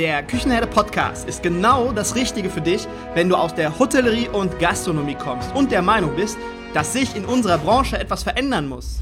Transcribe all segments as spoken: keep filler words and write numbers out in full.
Der Küchenherde Podcast ist genau das Richtige für dich, wenn du aus der Hotellerie und Gastronomie kommst und der Meinung bist, dass sich in unserer Branche etwas verändern muss.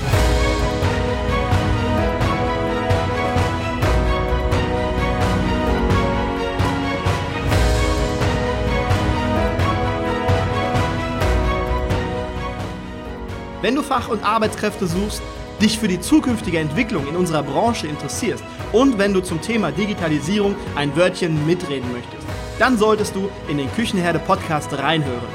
Wenn du Fach- und Arbeitskräfte suchst, dich für die zukünftige Entwicklung in unserer Branche interessierst und wenn du zum Thema Digitalisierung ein Wörtchen mitreden möchtest, dann solltest du in den Küchenherde Podcast reinhören.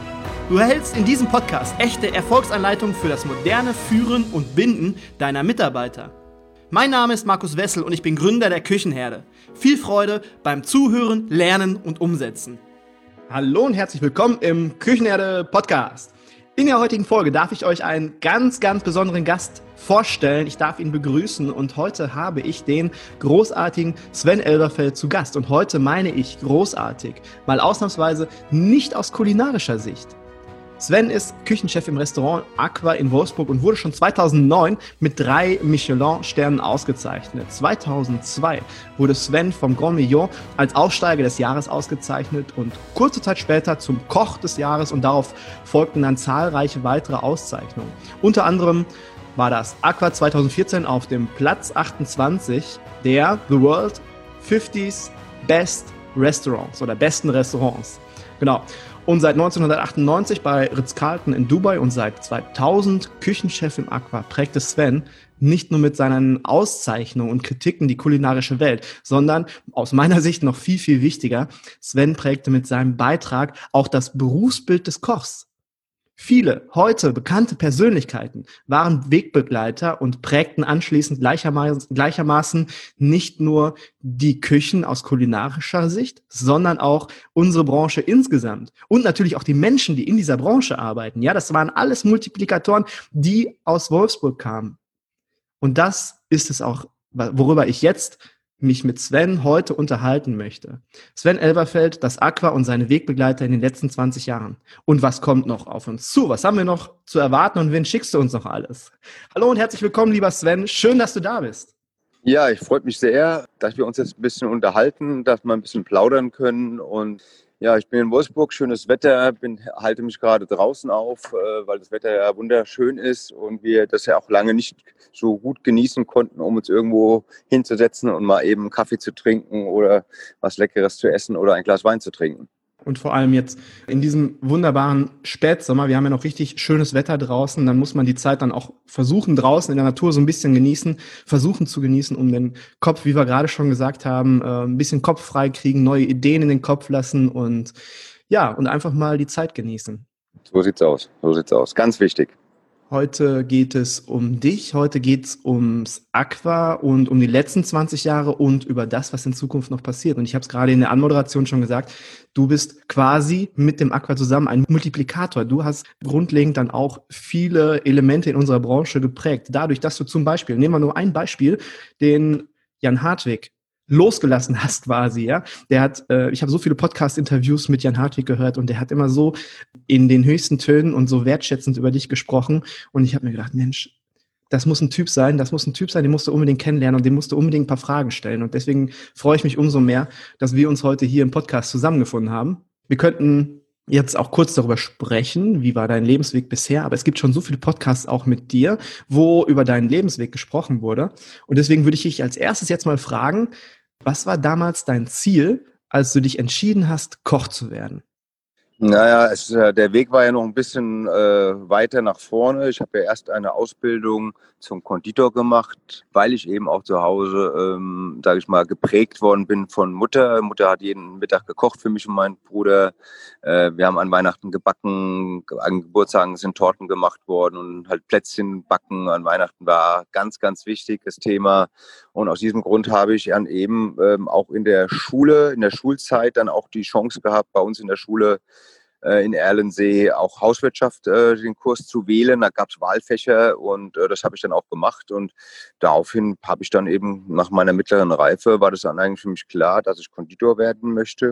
Du erhältst in diesem Podcast echte Erfolgsanleitungen für das moderne Führen und Binden deiner Mitarbeiter. Mein Name ist Markus Wessel und ich bin Gründer der Küchenherde. Viel Freude beim Zuhören, Lernen und Umsetzen. Hallo und herzlich willkommen im Küchenherde Podcast. In der heutigen Folge darf ich euch einen ganz, ganz besonderen Gast vorstellen. Ich darf ihn begrüßen und heute habe ich den großartigen Sven Elberfeld zu Gast. Und heute meine ich großartig, mal ausnahmsweise nicht aus kulinarischer Sicht. Sven ist Küchenchef im Restaurant Aqua in Wolfsburg und wurde schon zweitausendneun mit drei Michelin-Sternen ausgezeichnet. zweitausendzwei wurde Sven vom Grand Million als Aufsteiger des Jahres ausgezeichnet und kurze Zeit später zum Koch des Jahres und darauf folgten dann zahlreiche weitere Auszeichnungen. Unter anderem war das Aqua zweitausendvierzehn auf dem Platz achtundzwanzig der The World fünfzig Best Restaurants oder besten Restaurants. Genau. Und seit neunzehnhundertachtundneunzig bei Ritz-Carlton in Dubai und seit zweitausend Küchenchef im Aqua prägte Sven nicht nur mit seinen Auszeichnungen und Kritiken die kulinarische Welt, sondern aus meiner Sicht noch viel, viel wichtiger, Sven prägte mit seinem Beitrag auch das Berufsbild des Kochs. Viele heute bekannte Persönlichkeiten waren Wegbegleiter und prägten anschließend gleichermaßen, gleichermaßen nicht nur die Küchen aus kulinarischer Sicht, sondern auch unsere Branche insgesamt und natürlich auch die Menschen, die in dieser Branche arbeiten. Ja, das waren alles Multiplikatoren, die aus Wolfsburg kamen. Und das ist es auch, worüber ich jetzt mich mit Sven heute unterhalten möchte. Sven Elberfeld, das Aqua und seine Wegbegleiter in den letzten zwanzig Jahren. Und was kommt noch auf uns zu? Was haben wir noch zu erwarten und wen schickst du uns noch alles? Hallo und herzlich willkommen, lieber Sven. Schön, dass du da bist. Ja, ich freue mich sehr, dass wir uns jetzt ein bisschen unterhalten, dass wir ein bisschen plaudern können. Und ja, ich bin in Wolfsburg, schönes Wetter, bin, halte mich gerade draußen auf, äh, weil das Wetter ja wunderschön ist und wir das ja auch lange nicht so gut genießen konnten, um uns irgendwo hinzusetzen und mal eben Kaffee zu trinken oder was Leckeres zu essen oder ein Glas Wein zu trinken. Und vor allem jetzt in diesem wunderbaren Spätsommer, wir haben ja noch richtig schönes Wetter draußen, dann muss man die Zeit dann auch versuchen, draußen in der Natur so ein bisschen genießen, versuchen zu genießen, um den Kopf, wie wir gerade schon gesagt haben, ein bisschen Kopf frei kriegen, neue Ideen in den Kopf lassen und ja, und einfach mal die Zeit genießen. So sieht's aus, so sieht's aus, ganz wichtig. Heute geht es um dich, heute geht es ums Aqua und um die letzten zwanzig Jahre und über das, was in Zukunft noch passiert. Und ich habe es gerade in der Anmoderation schon gesagt, du bist quasi mit dem Aqua zusammen ein Multiplikator. Du hast grundlegend dann auch viele Elemente in unserer Branche geprägt. Dadurch, dass du zum Beispiel, nehmen wir nur ein Beispiel, den Jan Hartwig losgelassen hast quasi, ja. Der hat, äh, ich habe so viele Podcast-Interviews mit Jan Hartwig gehört und der hat immer so in den höchsten Tönen und so wertschätzend über dich gesprochen und ich habe mir gedacht, Mensch, das muss ein Typ sein, das muss ein Typ sein, den musst du unbedingt kennenlernen und dem musst du unbedingt ein paar Fragen stellen und deswegen freue ich mich umso mehr, dass wir uns heute hier im Podcast zusammengefunden haben. Wir könnten jetzt auch kurz darüber sprechen, wie war dein Lebensweg bisher, aber es gibt schon so viele Podcasts auch mit dir, wo über deinen Lebensweg gesprochen wurde und deswegen würde ich dich als erstes jetzt mal fragen, was war damals dein Ziel, als du dich entschieden hast, Koch zu werden? Naja, es, der Weg war ja noch ein bisschen äh, weiter nach vorne. Ich habe ja erst eine Ausbildung zum Konditor gemacht, weil ich eben auch zu Hause, ähm, sage ich mal, geprägt worden bin von Mutter. Mutter hat jeden Mittag gekocht für mich und meinen Bruder. Äh, wir haben an Weihnachten gebacken, an Geburtstagen sind Torten gemacht worden und halt Plätzchen backen an Weihnachten war ganz, ganz wichtig, das Thema. Und aus diesem Grund habe ich dann eben ähm, auch in der Schule, in der Schulzeit dann auch die Chance gehabt, bei uns in der Schule in Erlensee auch Hauswirtschaft äh, den Kurs zu wählen. Da gab es Wahlfächer und äh, das habe ich dann auch gemacht. Und daraufhin habe ich dann eben nach meiner mittleren Reife, war das dann eigentlich für mich klar, dass ich Konditor werden möchte. Und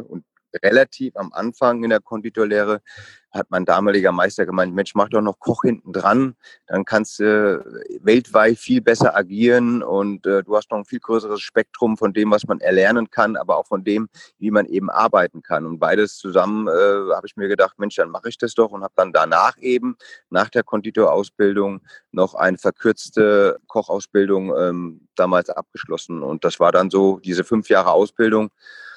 relativ am Anfang in der Konditorlehre hat mein damaliger Meister gemeint, Mensch, mach doch noch Koch hinten dran, dann kannst du äh, weltweit viel besser agieren und äh, du hast noch ein viel größeres Spektrum von dem, was man erlernen kann, aber auch von dem, wie man eben arbeiten kann. Und beides zusammen äh, habe ich mir gedacht, Mensch, dann mache ich das doch und habe dann danach eben, nach der Konditorausbildung, noch eine verkürzte Kochausbildung ähm, damals abgeschlossen. Und das war dann so diese fünf Jahre Ausbildung.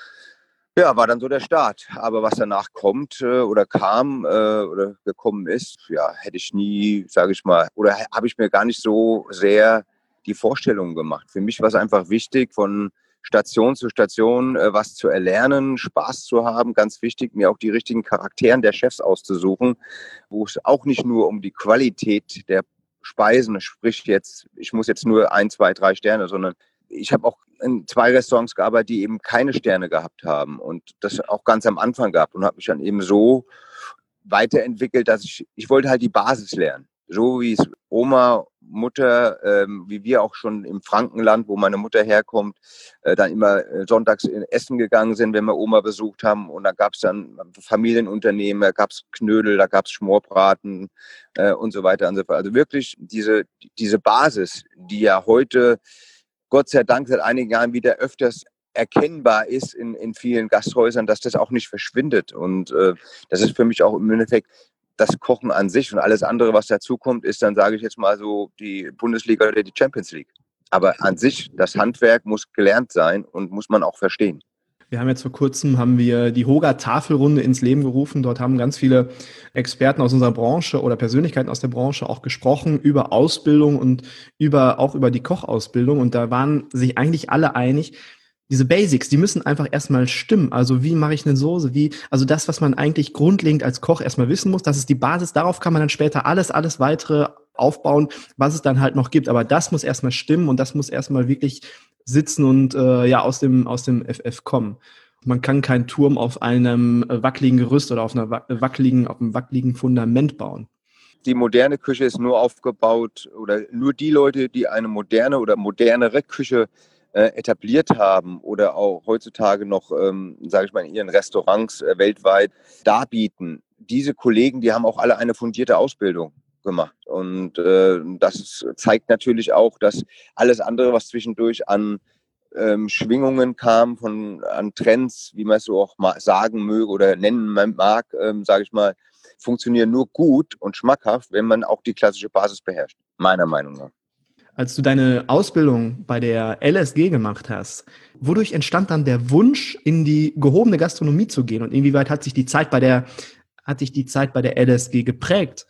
Ja, war dann so der Start. Aber was danach kommt äh, oder kam äh, oder gekommen ist, ja, hätte ich nie, sage ich mal, oder habe ich mir gar nicht so sehr die Vorstellungen gemacht. Für mich war es einfach wichtig, von Station zu Station äh, was zu erlernen, Spaß zu haben. Ganz wichtig, mir auch die richtigen Charakteren der Chefs auszusuchen, wo es auch nicht nur um die Qualität der Speisen, sprich jetzt, ich muss jetzt nur ein, zwei, drei Sterne, sondern ich habe auch in zwei Restaurants gearbeitet, die eben keine Sterne gehabt haben und das auch ganz am Anfang gehabt und habe mich dann eben so weiterentwickelt, dass ich, ich wollte halt die Basis lernen. So wie es Oma, Mutter, ähm, wie wir auch schon im Frankenland, wo meine Mutter herkommt, äh, dann immer äh, sonntags in Essen gegangen sind, wenn wir Oma besucht haben. Und da gab es dann Familienunternehmen, da gab es Knödel, da gab es Schmorbraten äh, und so weiter und so fort. Also wirklich diese, diese Basis, die ja heute Gott sei Dank seit einigen Jahren wieder öfters erkennbar ist in, in vielen Gasthäusern, dass das auch nicht verschwindet. Und äh, das ist für mich auch im Endeffekt das Kochen an sich und alles andere, was dazukommt, ist dann, sage ich jetzt mal so, die Bundesliga oder die Champions League. Aber an sich, das Handwerk muss gelernt sein und muss man auch verstehen. Wir haben jetzt vor kurzem haben wir die Hoga-Tafelrunde ins Leben gerufen. Dort haben ganz viele Experten aus unserer Branche oder Persönlichkeiten aus der Branche auch gesprochen über Ausbildung und über auch über die Kochausbildung. Und da waren sich eigentlich alle einig, diese Basics, die müssen einfach erstmal stimmen. Also wie mache ich eine Soße? Wie, also das, was man eigentlich grundlegend als Koch erstmal wissen muss, das ist die Basis. Darauf kann man dann später alles, alles weitere aufbauen, was es dann halt noch gibt. Aber das muss erstmal stimmen und das muss erstmal wirklich sitzen und äh, ja aus dem aus dem F F kommen. Man kann keinen Turm auf einem äh, wackeligen Gerüst oder auf einer wackeligen auf einem wackeligen Fundament bauen. Die moderne Küche ist nur aufgebaut oder nur die Leute, die eine moderne oder modernere Küche äh, etabliert haben oder auch heutzutage noch, ähm, sage ich mal, in ihren Restaurants äh, weltweit darbieten. Diese Kollegen, die haben auch alle eine fundierte Ausbildung gemacht. Und äh, das zeigt natürlich auch, dass alles andere, was zwischendurch an ähm, Schwingungen kam, von, an Trends, wie man es so auch mal sagen möge oder nennen mag, ähm, sage ich mal, funktionieren nur gut und schmackhaft, wenn man auch die klassische Basis beherrscht, meiner Meinung nach. Als du deine Ausbildung bei der L S G gemacht hast, wodurch entstand dann der Wunsch, in die gehobene Gastronomie zu gehen? Und inwieweit hat sich die Zeit bei der, hat dich die Zeit bei der L S G geprägt?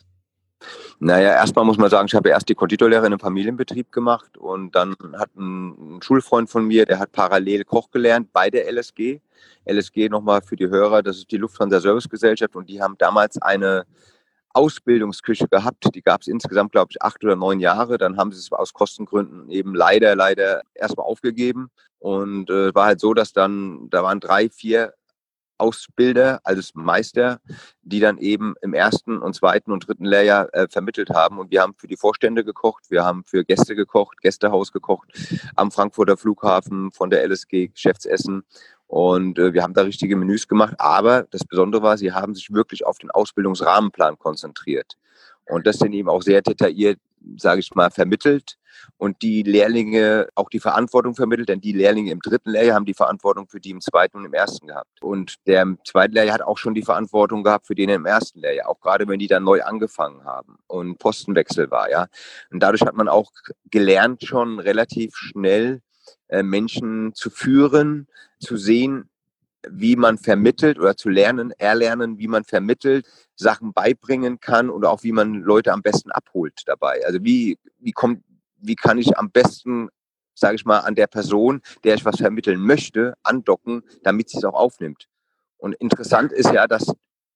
Naja, erstmal muss man sagen, ich habe erst die Konditorlehre in einem Familienbetrieb gemacht und dann hat ein, ein Schulfreund von mir, der hat parallel Koch gelernt bei der L S G. L S G nochmal für die Hörer, das ist die Lufthansa Servicegesellschaft und die haben damals eine Ausbildungsküche gehabt. Die gab es insgesamt, glaube ich, acht oder neun Jahre. Dann haben sie es aus Kostengründen eben leider, leider erstmal aufgegeben. Und es äh, war halt so, dass dann, da waren drei, vier Ausbilder, also Meister, die dann eben im ersten und zweiten und dritten Lehrjahr äh, vermittelt haben. Und wir haben für die Vorstände gekocht, wir haben für Gäste gekocht, Gästehaus gekocht, am Frankfurter Flughafen von der L S G Geschäftsessen. Und äh, wir haben da richtige Menüs gemacht. Aber das Besondere war, sie haben sich wirklich auf den Ausbildungsrahmenplan konzentriert. Und das sind eben auch sehr detailliert, sage ich mal, vermittelt. Und die Lehrlinge auch die Verantwortung vermittelt, denn die Lehrlinge im dritten Lehrjahr haben die Verantwortung für die im zweiten und im ersten gehabt. Und der im zweiten Lehrjahr hat auch schon die Verantwortung gehabt für den im ersten Lehrjahr, auch gerade wenn die dann neu angefangen haben und Postenwechsel war, ja. Und dadurch hat man auch gelernt, schon relativ schnell äh, Menschen zu führen, zu sehen, wie man vermittelt oder zu lernen, erlernen, wie man vermittelt, Sachen beibringen kann oder auch wie man Leute am besten abholt dabei. Also wie, wie kommt, wie kann ich am besten, sage ich mal, an der Person, der ich was vermitteln möchte, andocken, damit sie es auch aufnimmt. Und interessant ist ja, dass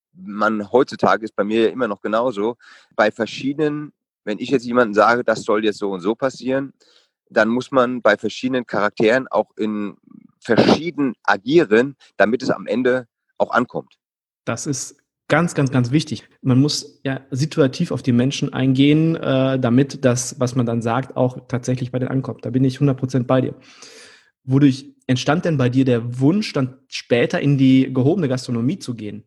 man heutzutage, ist bei mir ja immer noch genauso, bei verschiedenen, wenn ich jetzt jemandem sage, das soll jetzt so und so passieren, dann muss man bei verschiedenen Charakteren auch in verschieden agieren, damit es am Ende auch ankommt. Das ist ganz, ganz, ganz wichtig. Man muss ja situativ auf die Menschen eingehen, äh, damit das, was man dann sagt, auch tatsächlich bei denen ankommt. Da bin ich hundert Prozent bei dir. Wodurch entstand denn bei dir der Wunsch, dann später in die gehobene Gastronomie zu gehen?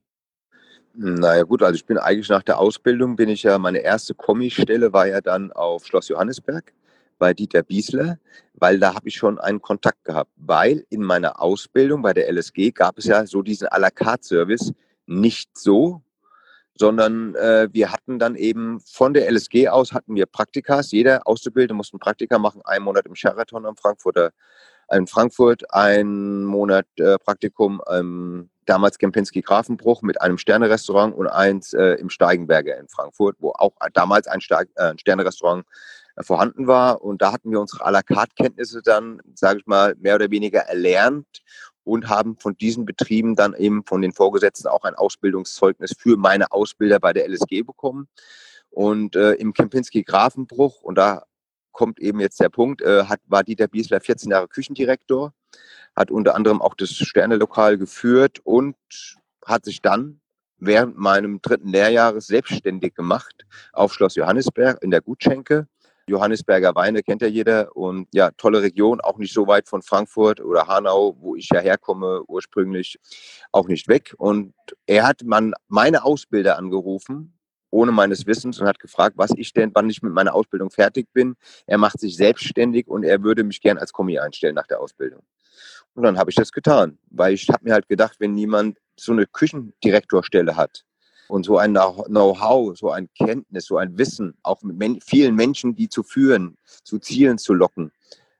Naja gut, also ich bin eigentlich nach der Ausbildung, bin ich ja, meine erste Kommistelle war ja dann auf Schloss Johannisberg bei Dieter Biesler, weil da habe ich schon einen Kontakt gehabt. Weil in meiner Ausbildung bei der L S G gab es ja so diesen à la carte Service nicht so, sondern äh, wir hatten dann eben von der L S G aus hatten wir Praktikas. Jeder Auszubildende musste ein Praktika machen, einen Monat im Sheraton am Frankfurter, in Frankfurt, einen Monat äh, Praktikum ähm, damals Kempinski-Grafenbruch mit einem Sterne-Restaurant und eins äh, im Steigenberger in Frankfurt, wo auch damals ein, Sta- äh, ein Sterne-Restaurant äh, vorhanden war. Und da hatten wir unsere à la carte Kenntnisse dann, sage ich mal, mehr oder weniger erlernt und haben von diesen Betrieben dann eben von den Vorgesetzten auch ein Ausbildungszeugnis für meine Ausbilder bei der L S G bekommen. Und äh, im Kempinski-Grafenbruch, und da kommt eben jetzt der Punkt, äh, hat, war Dieter Biesler vierzehn Jahre Küchendirektor, hat unter anderem auch das Sterne-Lokal geführt und hat sich dann während meinem dritten Lehrjahres selbstständig gemacht auf Schloss Johannisberg in der Gutschenke. Johannisberger Weine kennt ja jeder und ja, tolle Region, auch nicht so weit von Frankfurt oder Hanau, wo ich ja herkomme, ursprünglich auch nicht weg. Und er hat man, meine Ausbilder angerufen, ohne meines Wissens, und hat gefragt, was ich denn, wann ich mit meiner Ausbildung fertig bin. Er macht sich selbstständig und er würde mich gern als Kommi einstellen nach der Ausbildung. Und dann habe ich das getan, weil ich habe mir halt gedacht, wenn niemand so eine Küchendirektorstelle hat und so ein Know-how, so ein Kenntnis, so ein Wissen, auch mit men- vielen Menschen, die zu führen, zu Zielen zu locken,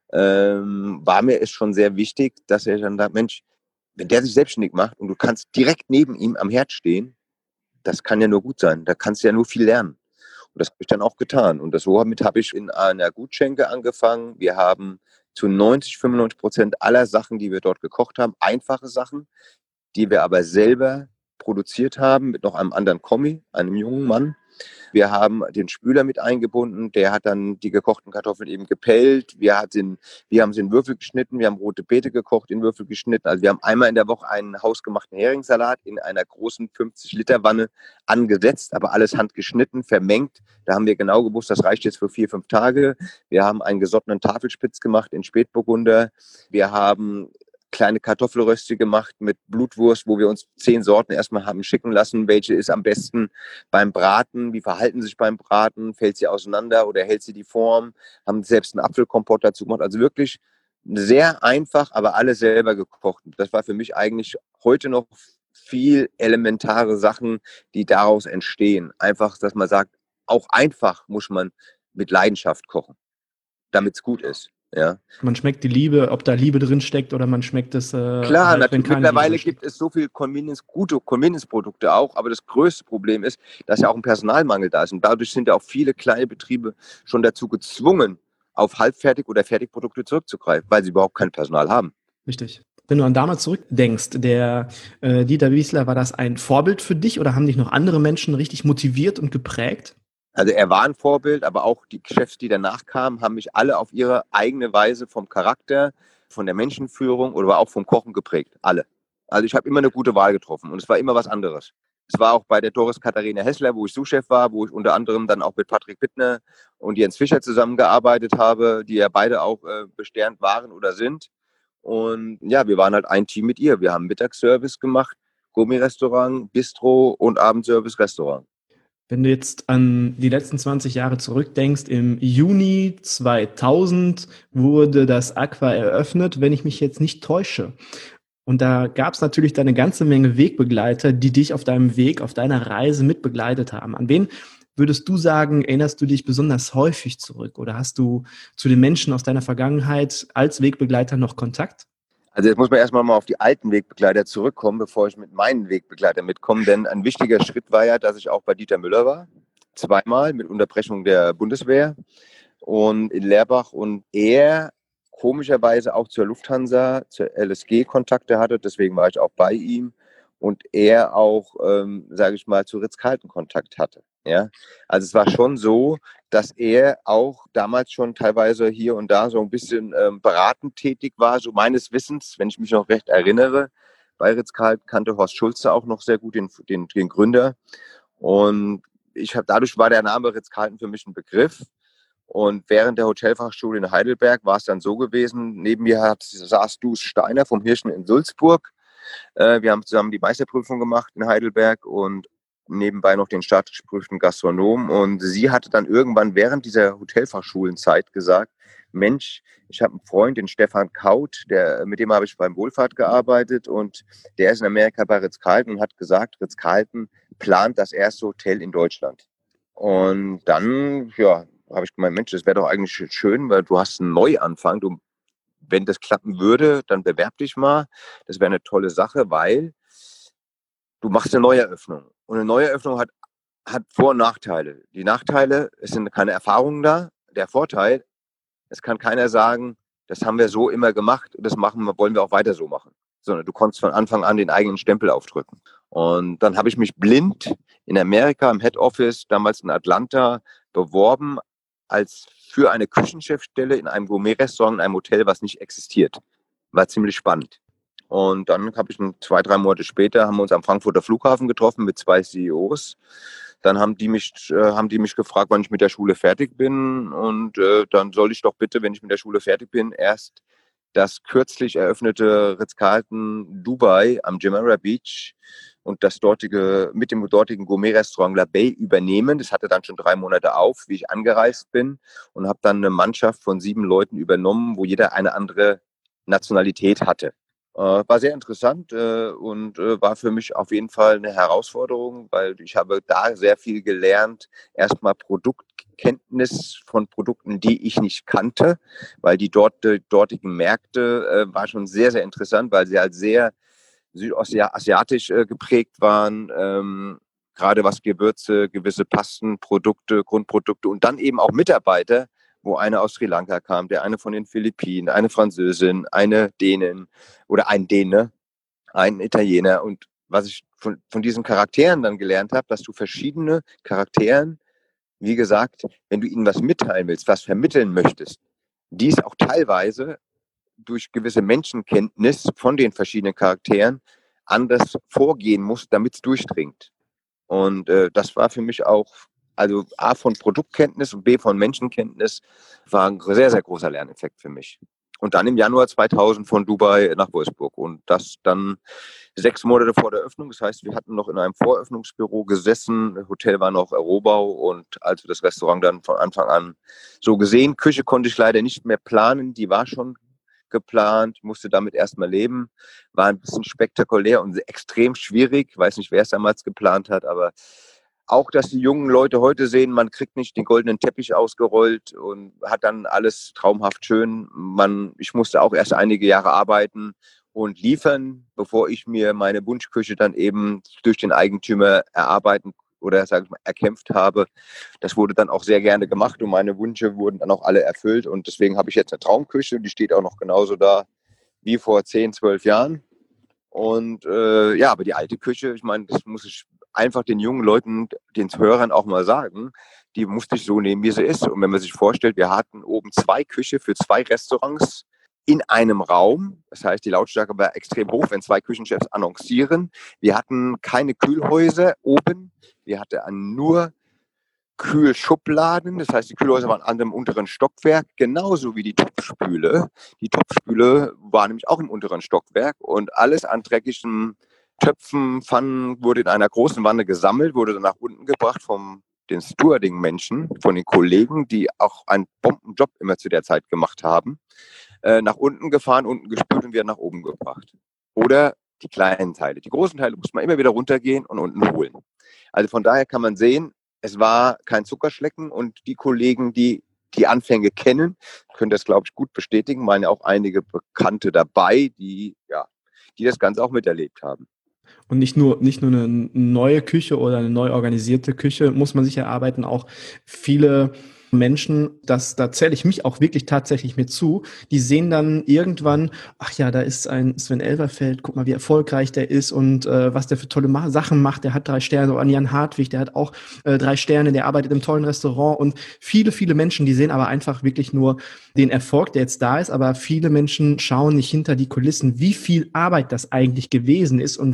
ähm, war mir es schon sehr wichtig, dass er dann sagt, Mensch, wenn der sich selbstständig macht und du kannst direkt neben ihm am Herd stehen, das kann ja nur gut sein. Da kannst du ja nur viel lernen. Und das habe ich dann auch getan. Und das, somit habe ich in einer Gutschenke angefangen. Wir haben zu neunzig, fünfundneunzig Prozent aller Sachen, die wir dort gekocht haben, einfache Sachen, die wir aber selber produziert haben mit noch einem anderen Kommi, einem jungen Mann. Wir haben den Spüler mit eingebunden, der hat dann die gekochten Kartoffeln eben gepellt. Wir, hat den, wir haben sie in Würfel geschnitten, wir haben rote Beete gekocht, in Würfel geschnitten. Also wir haben einmal in der Woche einen hausgemachten Heringssalat in einer großen fünfzig Liter Wanne angesetzt, aber alles handgeschnitten, vermengt. Da haben wir genau gewusst, das reicht jetzt für vier, fünf Tage. Wir haben einen gesottenen Tafelspitz gemacht in Spätburgunder. Wir haben kleine Kartoffelröste gemacht mit Blutwurst, wo wir uns zehn Sorten erstmal haben schicken lassen. Welche ist am besten beim Braten? Wie verhalten sie sich beim Braten? Fällt sie auseinander oder hält sie die Form? Haben selbst einen Apfelkompott dazu gemacht. Also wirklich sehr einfach, aber alles selber gekocht. Das war für mich eigentlich heute noch viel elementare Sachen, die daraus entstehen. Einfach, dass man sagt, auch einfach muss man mit Leidenschaft kochen, damit es gut ist. Ja. Man schmeckt die Liebe, ob da Liebe drin steckt oder man schmeckt es äh, Klar, halt, wenn natürlich. keine Liebe Mittlerweile drin steckt. gibt es so viel Convenience, gute Convenience-Produkte auch, aber das größte Problem ist, dass ja auch ein Personalmangel da ist. Und dadurch sind ja auch viele kleine Betriebe schon dazu gezwungen, auf Halbfertig- oder Fertigprodukte zurückzugreifen, weil sie überhaupt kein Personal haben. Richtig. Wenn du an damals zurückdenkst, der äh, Dieter Biesler, war das ein Vorbild für dich oder haben dich noch andere Menschen richtig motiviert und geprägt? Also er war ein Vorbild, aber auch die Chefs, die danach kamen, haben mich alle auf ihre eigene Weise vom Charakter, von der Menschenführung oder auch vom Kochen geprägt. Alle. Also ich habe immer eine gute Wahl getroffen und es war immer was anderes. Es war auch bei der Doris Katharina Hessler, wo ich Sous-Chef war, wo ich unter anderem dann auch mit Patrick Bittner und Jens Fischer zusammengearbeitet habe, die ja beide auch äh, besternt waren oder sind. Und ja, wir waren halt ein Team mit ihr. Wir haben Mittagsservice gemacht, Gourmet-Restaurant, Bistro und Abendservice-Restaurant. Wenn du jetzt an die letzten zwanzig Jahre zurückdenkst, im Juni zweitausend wurde das Aqua eröffnet, wenn ich mich jetzt nicht täusche. Und da gab es natürlich da eine ganze Menge Wegbegleiter, die dich auf deinem Weg, auf deiner Reise mitbegleitet haben. An wen würdest du sagen, erinnerst du dich besonders häufig zurück? Oder hast du zu den Menschen aus deiner Vergangenheit als Wegbegleiter noch Kontakt? Also jetzt muss man erstmal mal auf die alten Wegbegleiter zurückkommen, bevor ich mit meinen Wegbegleitern mitkomme. Denn ein wichtiger Schritt war ja, dass ich auch bei Dieter Müller war. Zweimal mit Unterbrechung der Bundeswehr und in Leerbach. Und er komischerweise auch zur Lufthansa, zur L S G Kontakte hatte. Deswegen war ich auch bei ihm. Und er auch, ähm, sage ich mal, zu Ritz-Carlton Kontakt hatte. Ja? Also es war schon so, dass er auch damals schon teilweise hier und da so ein bisschen ähm, beratend tätig war, so meines Wissens, wenn ich mich noch recht erinnere. Bei Ritz-Carlton kannte Horst Schulze auch noch sehr gut, den, den, den Gründer. Und ich hab, dadurch war der Name Ritz-Carlton für mich ein Begriff. Und während der Hotelfachschule in Heidelberg war es dann so gewesen, neben mir hat, saß Dus Steiner vom Hirschen in Sulzburg. Äh, wir haben zusammen die Meisterprüfung gemacht in Heidelberg und nebenbei noch den staatlich geprüften Gastronom. Und sie hatte dann irgendwann während dieser Hotelfachschulenzeit gesagt, Mensch, ich habe einen Freund, den Stefan Kaut, der, mit dem habe ich beim Wohlfahrt gearbeitet und der ist in Amerika bei Ritz-Carlton und hat gesagt, Ritz-Carlton plant das erste Hotel in Deutschland. Und dann, ja, habe ich gemeint, Mensch, das wäre doch eigentlich schön, weil du hast einen Neuanfang. Du, wenn das klappen würde, dann bewerb dich mal. Das wäre eine tolle Sache, weil du machst eine Neueröffnung. Und eine Neueröffnung hat, hat Vor- und Nachteile. Die Nachteile, es sind keine Erfahrungen da. Der Vorteil, es kann keiner sagen, das haben wir so immer gemacht, das machen wir, wollen wir auch weiter so machen. Sondern du konntest von Anfang an den eigenen Stempel aufdrücken. Und dann habe ich mich blind in Amerika im Head Office, damals in Atlanta, beworben als für eine Küchenchefstelle in einem Gourmet-Restaurant in einem Hotel, was nicht existiert. War ziemlich spannend. Und dann habe ich zwei, drei Monate später, haben wir uns am Frankfurter Flughafen getroffen mit zwei C E Os. Dann haben die mich, äh, haben die mich gefragt, wann ich mit der Schule fertig bin. Und äh, dann soll ich doch bitte, wenn ich mit der Schule fertig bin, erst das kürzlich eröffnete Ritz-Carlton Dubai am Jumeirah Beach und das dortige, mit dem dortigen Gourmet-Restaurant La Bay übernehmen. Das hatte dann schon drei Monate auf, wie ich angereist bin und habe dann eine Mannschaft von sieben Leuten übernommen, wo jeder eine andere Nationalität hatte. Äh, war sehr interessant äh, und äh, war für mich auf jeden Fall eine Herausforderung, weil ich habe da sehr viel gelernt. Erstmal Produktkenntnis von Produkten, die ich nicht kannte, weil die dort, die dortigen Märkte äh, war schon sehr, sehr interessant, weil sie halt sehr südostasiatisch äh, geprägt waren. Ähm, gerade was Gewürze, gewisse Pasten, Produkte, Grundprodukte und dann eben auch Mitarbeiter, wo eine aus Sri Lanka kam, der eine von den Philippinen, eine Französin, eine Dänin oder ein Däne, ein Italiener. Und was ich von, von diesen Charakteren dann gelernt habe, dass du verschiedene Charakteren, wie gesagt, wenn du ihnen was mitteilen willst, was vermitteln möchtest, dies auch teilweise durch gewisse Menschenkenntnis von den verschiedenen Charakteren anders vorgehen musst, damit es durchdringt. Und äh, das war für mich auch, also A von Produktkenntnis und B von Menschenkenntnis, war ein sehr, sehr großer Lerneffekt für mich. Und dann im Januar zweitausend von Dubai nach Wolfsburg. Und das dann sechs Monate vor der Öffnung. Das heißt, wir hatten noch in einem Voröffnungsbüro gesessen. Das Hotel war noch Rohbau. Und als wir das Restaurant dann von Anfang an so gesehen, Küche konnte ich leider nicht mehr planen. Die war schon geplant, musste damit erstmal leben. War ein bisschen spektakulär und extrem schwierig. Ich weiß nicht, wer es damals geplant hat, aber auch, dass die jungen Leute heute sehen, man kriegt nicht den goldenen Teppich ausgerollt und hat dann alles traumhaft schön. Man, ich musste auch erst einige Jahre arbeiten und liefern, bevor ich mir meine Wunschküche dann eben durch den Eigentümer erarbeiten oder sage ich mal, erkämpft habe. Das wurde dann auch sehr gerne gemacht und meine Wünsche wurden dann auch alle erfüllt. Und deswegen habe ich jetzt eine Traumküche, die steht auch noch genauso da wie vor zehn, zwölf Jahren. Und äh, ja, aber die alte Küche, ich meine, das muss ich einfach den jungen Leuten, den Hörern auch mal sagen, die musste ich so nehmen, wie sie ist. Und wenn man sich vorstellt, wir hatten oben zwei Küche für zwei Restaurants in einem Raum. Das heißt, die Lautstärke war extrem hoch, wenn zwei Küchenchefs annoncieren. Wir hatten keine Kühlhäuser oben. Wir hatten nur Kühlschubladen. Das heißt, die Kühlhäuser waren an dem unteren Stockwerk, genauso wie die Topfspüle. Die Topfspüle war nämlich auch im unteren Stockwerk und alles an dreckigen Töpfen, Pfannen wurde in einer großen Wanne gesammelt, wurde dann nach unten gebracht vom den Stewarding-Menschen, von den Kollegen, die auch einen Bombenjob immer zu der Zeit gemacht haben, äh, nach unten gefahren, unten gespült und wieder nach oben gebracht. Oder die kleinen Teile. Die großen Teile muss man immer wieder runtergehen und unten holen. Also von daher kann man sehen, es war kein Zuckerschlecken und die Kollegen, die die Anfänge kennen, können das, glaube ich, gut bestätigen. Meine auch einige Bekannte dabei, die, ja, die das Ganze auch miterlebt haben. Und nicht nur, nicht nur eine neue Küche oder eine neu organisierte Küche muss man sich erarbeiten, auch viele Menschen, das, da zähle ich mich auch wirklich tatsächlich mit zu, die sehen dann irgendwann, ach ja, da ist ein Sven Elverfeld, guck mal, wie erfolgreich der ist und äh, was der für tolle Ma- Sachen macht, der hat drei Sterne, oder Jan Hartwig, der hat auch äh, drei Sterne, der arbeitet im tollen Restaurant und viele, viele Menschen, die sehen aber einfach wirklich nur den Erfolg, der jetzt da ist, aber viele Menschen schauen nicht hinter die Kulissen, wie viel Arbeit das eigentlich gewesen ist und wie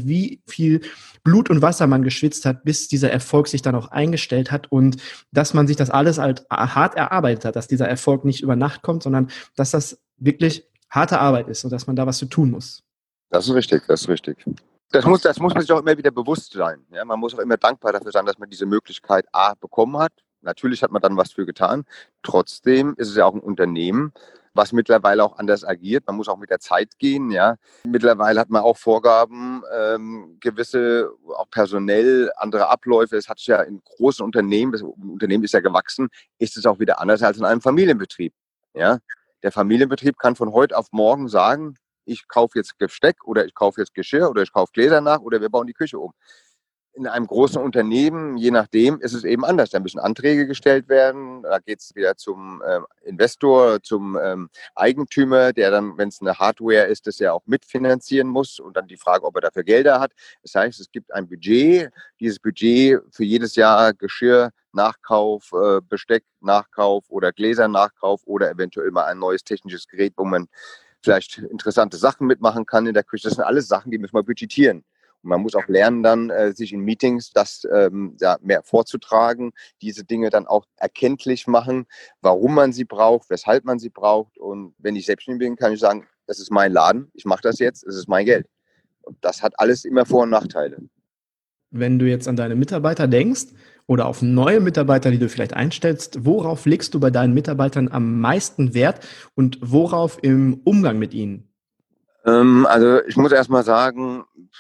viel Blut und Wasser man geschwitzt hat, bis dieser Erfolg sich dann auch eingestellt hat und dass man sich das alles halt hart erarbeitet hat, dass dieser Erfolg nicht über Nacht kommt, sondern dass das wirklich harte Arbeit ist und dass man da was zu tun muss. Das ist richtig, das ist richtig. Das muss, das muss man sich auch immer wieder bewusst sein. Ja, man muss auch immer dankbar dafür sein, dass man diese Möglichkeit A bekommen hat. Natürlich hat man dann was für getan. Trotzdem ist es ja auch ein Unternehmen, was mittlerweile auch anders agiert. Man muss auch mit der Zeit gehen. Ja. Mittlerweile hat man auch Vorgaben, ähm, gewisse, auch personell, andere Abläufe. Es hat sich ja in großen Unternehmen, das Unternehmen ist ja gewachsen, ist es auch wieder anders als in einem Familienbetrieb. Ja. Der Familienbetrieb kann von heute auf morgen sagen, ich kaufe jetzt Besteck oder ich kaufe jetzt Geschirr oder ich kaufe Gläser nach oder wir bauen die Küche um. In einem großen Unternehmen, je nachdem, ist es eben anders. Da müssen Anträge gestellt werden. Da geht es wieder zum äh, Investor, zum ähm, Eigentümer, der dann, wenn es eine Hardware ist, das ja auch mitfinanzieren muss. Und dann die Frage, ob er dafür Gelder hat. Das heißt, es gibt ein Budget. Dieses Budget für jedes Jahr Geschirr, Nachkauf, äh, Besteck, Nachkauf oder Gläser, Nachkauf oder eventuell mal ein neues technisches Gerät, wo man vielleicht interessante Sachen mitmachen kann in der Küche. Das sind alles Sachen, die müssen wir budgetieren. Und man muss auch lernen, dann äh, sich in Meetings das ähm, ja, mehr vorzutragen, diese Dinge dann auch erkenntlich machen, warum man sie braucht, weshalb man sie braucht. Und wenn ich selbstständig bin, kann ich sagen, das ist mein Laden, ich mache das jetzt, es ist mein Geld. Und das hat alles immer Vor- und Nachteile. Wenn du jetzt an deine Mitarbeiter denkst oder auf neue Mitarbeiter, die du vielleicht einstellst, worauf legst du bei deinen Mitarbeitern am meisten Wert und worauf im Umgang mit ihnen? Ähm, also ich muss erst mal sagen,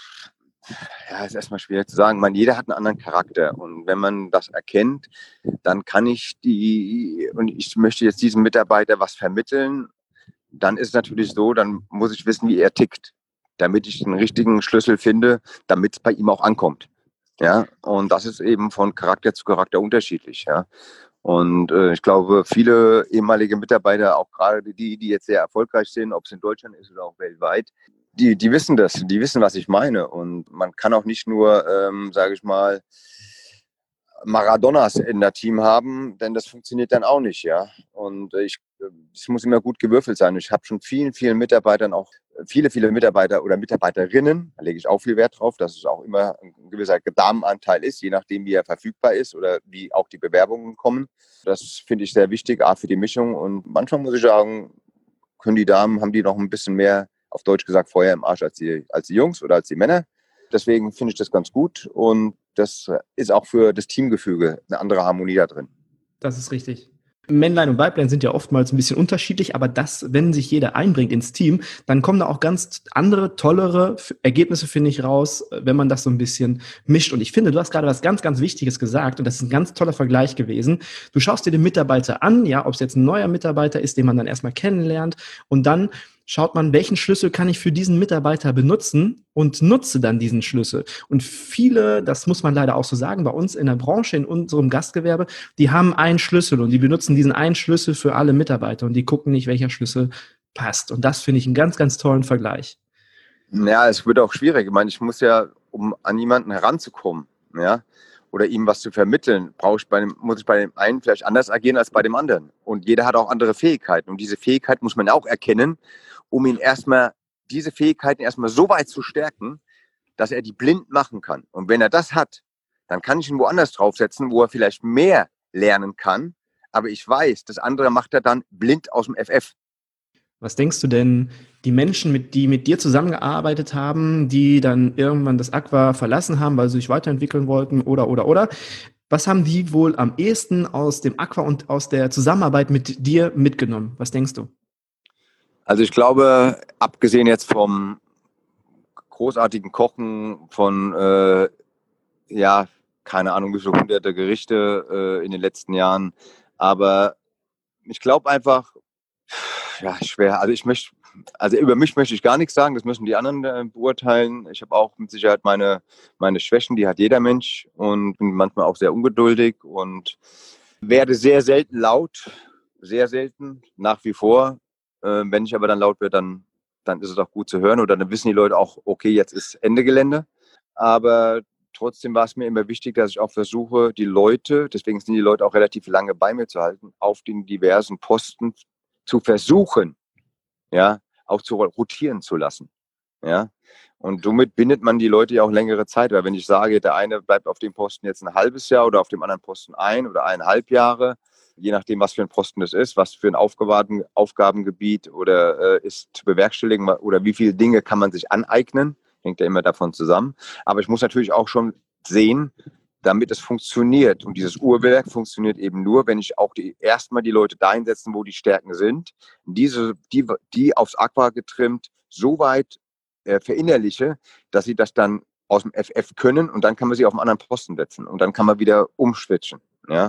ja, ist erstmal schwierig zu sagen. Man, jeder hat einen anderen Charakter und wenn man das erkennt, dann kann ich die, und ich möchte jetzt diesem Mitarbeiter was vermitteln, dann ist es natürlich so, dann muss ich wissen, wie er tickt, damit ich den richtigen Schlüssel finde, damit es bei ihm auch ankommt. Ja, und das ist eben von Charakter zu Charakter unterschiedlich. Ja. Und äh, ich glaube, viele ehemalige Mitarbeiter, auch gerade die, die jetzt sehr erfolgreich sind, ob es in Deutschland ist oder auch weltweit, die, die wissen das, die wissen, was ich meine. Und man kann auch nicht nur, ähm, sage ich mal, Maradonas in der Team haben, denn das funktioniert dann auch nicht, ja. Und ich, es muss immer gut gewürfelt sein. Ich habe schon vielen, vielen Mitarbeitern auch, viele, viele Mitarbeiter oder Mitarbeiterinnen, da lege ich auch viel Wert drauf, dass es auch immer ein gewisser Damenanteil ist, je nachdem, wie er verfügbar ist oder wie auch die Bewerbungen kommen. Das finde ich sehr wichtig, A, für die Mischung. Und manchmal muss ich sagen, können die Damen, haben die noch ein bisschen mehr, auf Deutsch gesagt, Feuer im Arsch als die, als die Jungs oder als die Männer. Deswegen finde ich das ganz gut und das ist auch für das Teamgefüge eine andere Harmonie da drin. Das ist richtig. Männlein und Weiblein sind ja oftmals ein bisschen unterschiedlich, aber das, wenn sich jeder einbringt ins Team, dann kommen da auch ganz andere, tollere Ergebnisse, finde ich, raus, wenn man das so ein bisschen mischt. Und ich finde, du hast gerade was ganz, ganz Wichtiges gesagt und das ist ein ganz toller Vergleich gewesen. Du schaust dir den Mitarbeiter an, ja, ob es jetzt ein neuer Mitarbeiter ist, den man dann erstmal kennenlernt und dann schaut man, welchen Schlüssel kann ich für diesen Mitarbeiter benutzen und nutze dann diesen Schlüssel. Und viele, das muss man leider auch so sagen, bei uns in der Branche, in unserem Gastgewerbe, die haben einen Schlüssel und die benutzen diesen einen Schlüssel für alle Mitarbeiter und die gucken nicht, welcher Schlüssel passt. Und das finde ich einen ganz, ganz tollen Vergleich. Ja, es wird auch schwierig. Ich meine, ich muss ja, um an jemanden heranzukommen, ja, oder ihm was zu vermitteln, brauche ich bei dem, muss ich bei dem einen vielleicht anders agieren als bei dem anderen. Und jeder hat auch andere Fähigkeiten. Und diese Fähigkeit muss man auch erkennen, um ihn erstmal, diese Fähigkeiten erstmal so weit zu stärken, dass er die blind machen kann. Und wenn er das hat, dann kann ich ihn woanders draufsetzen, wo er vielleicht mehr lernen kann. Aber ich weiß, das andere macht er dann blind aus dem F F. Was denkst du denn, die Menschen, mit, die mit dir zusammengearbeitet haben, die dann irgendwann das Aqua verlassen haben, weil sie sich weiterentwickeln wollten oder, oder, oder, was haben die wohl am ehesten aus dem Aqua und aus der Zusammenarbeit mit dir mitgenommen? Was denkst du? Also ich glaube, abgesehen jetzt vom großartigen Kochen von, äh, ja, keine Ahnung, wie viele hunderte Gerichte äh, in den letzten Jahren, aber ich glaube einfach, ja, schwer. Also ich möchte, also über mich möchte ich gar nichts sagen, das müssen die anderen äh, beurteilen. Ich habe auch mit Sicherheit meine, meine Schwächen, die hat jeder Mensch und bin manchmal auch sehr ungeduldig und werde sehr selten laut, sehr selten, nach wie vor. Äh, wenn ich aber dann laut werde, dann, dann ist es auch gut zu hören oder dann wissen die Leute auch, okay, jetzt ist Ende Gelände. Aber trotzdem war es mir immer wichtig, dass ich auch versuche, die Leute, deswegen sind die Leute auch relativ lange bei mir zu halten, auf den diversen Posten zu versuchen, ja, auch zu rotieren zu lassen. Ja. Und somit bindet man die Leute ja auch längere Zeit, weil wenn ich sage, der eine bleibt auf dem Posten jetzt ein halbes Jahr oder auf dem anderen Posten ein oder eineinhalb Jahre, je nachdem, was für ein Posten das ist, was für ein Aufgaben, Aufgabengebiet oder äh, ist zu bewerkstelligen oder wie viele Dinge kann man sich aneignen, hängt ja immer davon zusammen. Aber ich muss natürlich auch schon sehen, damit es funktioniert. Und dieses Uhrwerk funktioniert eben nur, wenn ich auch die, erstmal die Leute dahin setze, wo die Stärken sind, diese, die, die aufs Aqua getrimmt, so weit äh, verinnerliche, dass sie das dann aus dem F F können und dann kann man sie auf einen anderen Posten setzen und dann kann man wieder umschwitchen. Ja?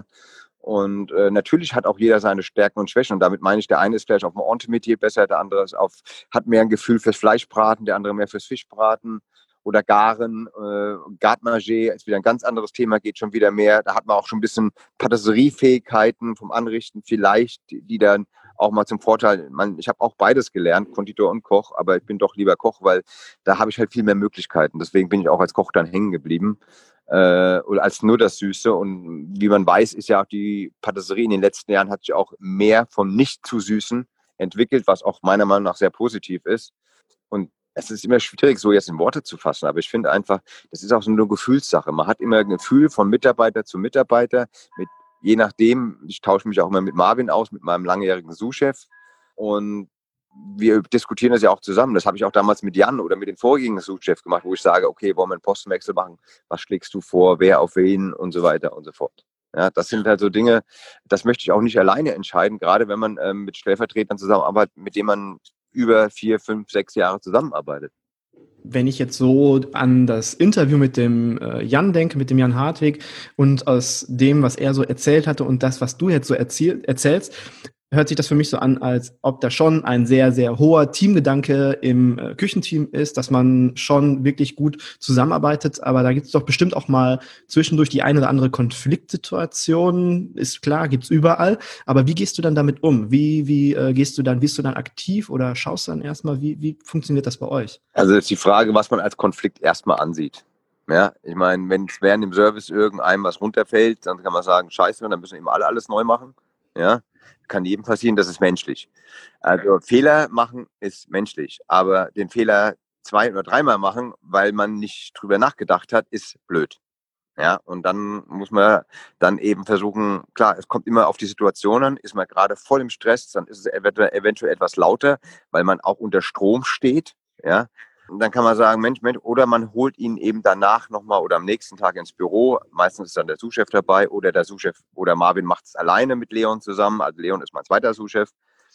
Und äh, natürlich hat auch jeder seine Stärken und Schwächen und damit meine ich, der eine ist vielleicht auf dem Entremetier besser, der andere ist auf, hat mehr ein Gefühl fürs Fleischbraten, der andere mehr fürs Fischbraten oder Garen, äh, Garde-Manger ist wieder ein ganz anderes Thema, geht schon wieder mehr. Da hat man auch schon ein bisschen Patisseriefähigkeiten vom Anrichten vielleicht, die, die dann auch mal zum Vorteil, man, ich habe auch beides gelernt, Konditor und Koch, aber ich bin doch lieber Koch, weil da habe ich halt viel mehr Möglichkeiten. Deswegen bin ich auch als Koch dann hängen geblieben. Äh, oder als nur das Süße. Und wie man weiß, ist ja auch die Patisserie in den letzten Jahren hat sich auch mehr vom nicht zu Süßen entwickelt, was auch meiner Meinung nach sehr positiv ist. Und es ist immer schwierig, so jetzt in Worte zu fassen, aber ich finde einfach, das ist auch so eine Gefühlssache. Man hat immer ein Gefühl von Mitarbeiter zu Mitarbeiter, mit, je nachdem, ich tausche mich auch immer mit Marvin aus, mit meinem langjährigen Sous-Chef und wir diskutieren das ja auch zusammen. Das habe ich auch damals mit Jan oder mit den vorherigen Sous-Chefs gemacht, wo ich sage, okay, wollen wir einen Postenwechsel machen? Was schlägst du vor? Wer auf wen? Und so weiter und so fort. Ja, das sind halt so Dinge, das möchte ich auch nicht alleine entscheiden, gerade wenn man ähm, mit Stellvertretern zusammenarbeitet, mit denen man über vier, fünf, sechs Jahre zusammenarbeitet. Wenn ich jetzt so an das Interview mit dem äh, Jan denke, mit dem Jan Hartwig und aus dem, was er so erzählt hatte und das, was du jetzt so erzähl- erzählst, hört sich das für mich so an, als ob da schon ein sehr, sehr hoher Teamgedanke im äh, Küchenteam ist, dass man schon wirklich gut zusammenarbeitet. Aber da gibt es doch bestimmt auch mal zwischendurch die eine oder andere Konfliktsituation. Ist klar, gibt's überall. Aber wie gehst du dann damit um? Wie, wie äh, gehst du dann, bist du dann aktiv oder schaust dann erstmal, wie, wie funktioniert das bei euch? Also ist die Frage, was man als Konflikt erstmal ansieht. Ja, ich meine, wenn es während dem Service irgendeinem was runterfällt, dann kann man sagen, scheiße, dann müssen eben alle alles neu machen. Ja, kann jedem passieren, das ist menschlich. Also Fehler machen ist menschlich, aber den Fehler zwei oder dreimal machen, weil man nicht drüber nachgedacht hat, ist blöd. Ja, und dann muss man dann eben versuchen, klar, es kommt immer auf die Situation an, ist man gerade voll im Stress, dann ist es eventuell, eventuell etwas lauter, weil man auch unter Strom steht. Ja, und dann kann man sagen, Mensch, Mensch, oder man holt ihn eben danach nochmal oder am nächsten Tag ins Büro. Meistens ist dann der Sous-Chef dabei oder der Sous-Chef oder Marvin macht es alleine mit Leon zusammen. Also Leon ist mein zweiter Sous-Chef.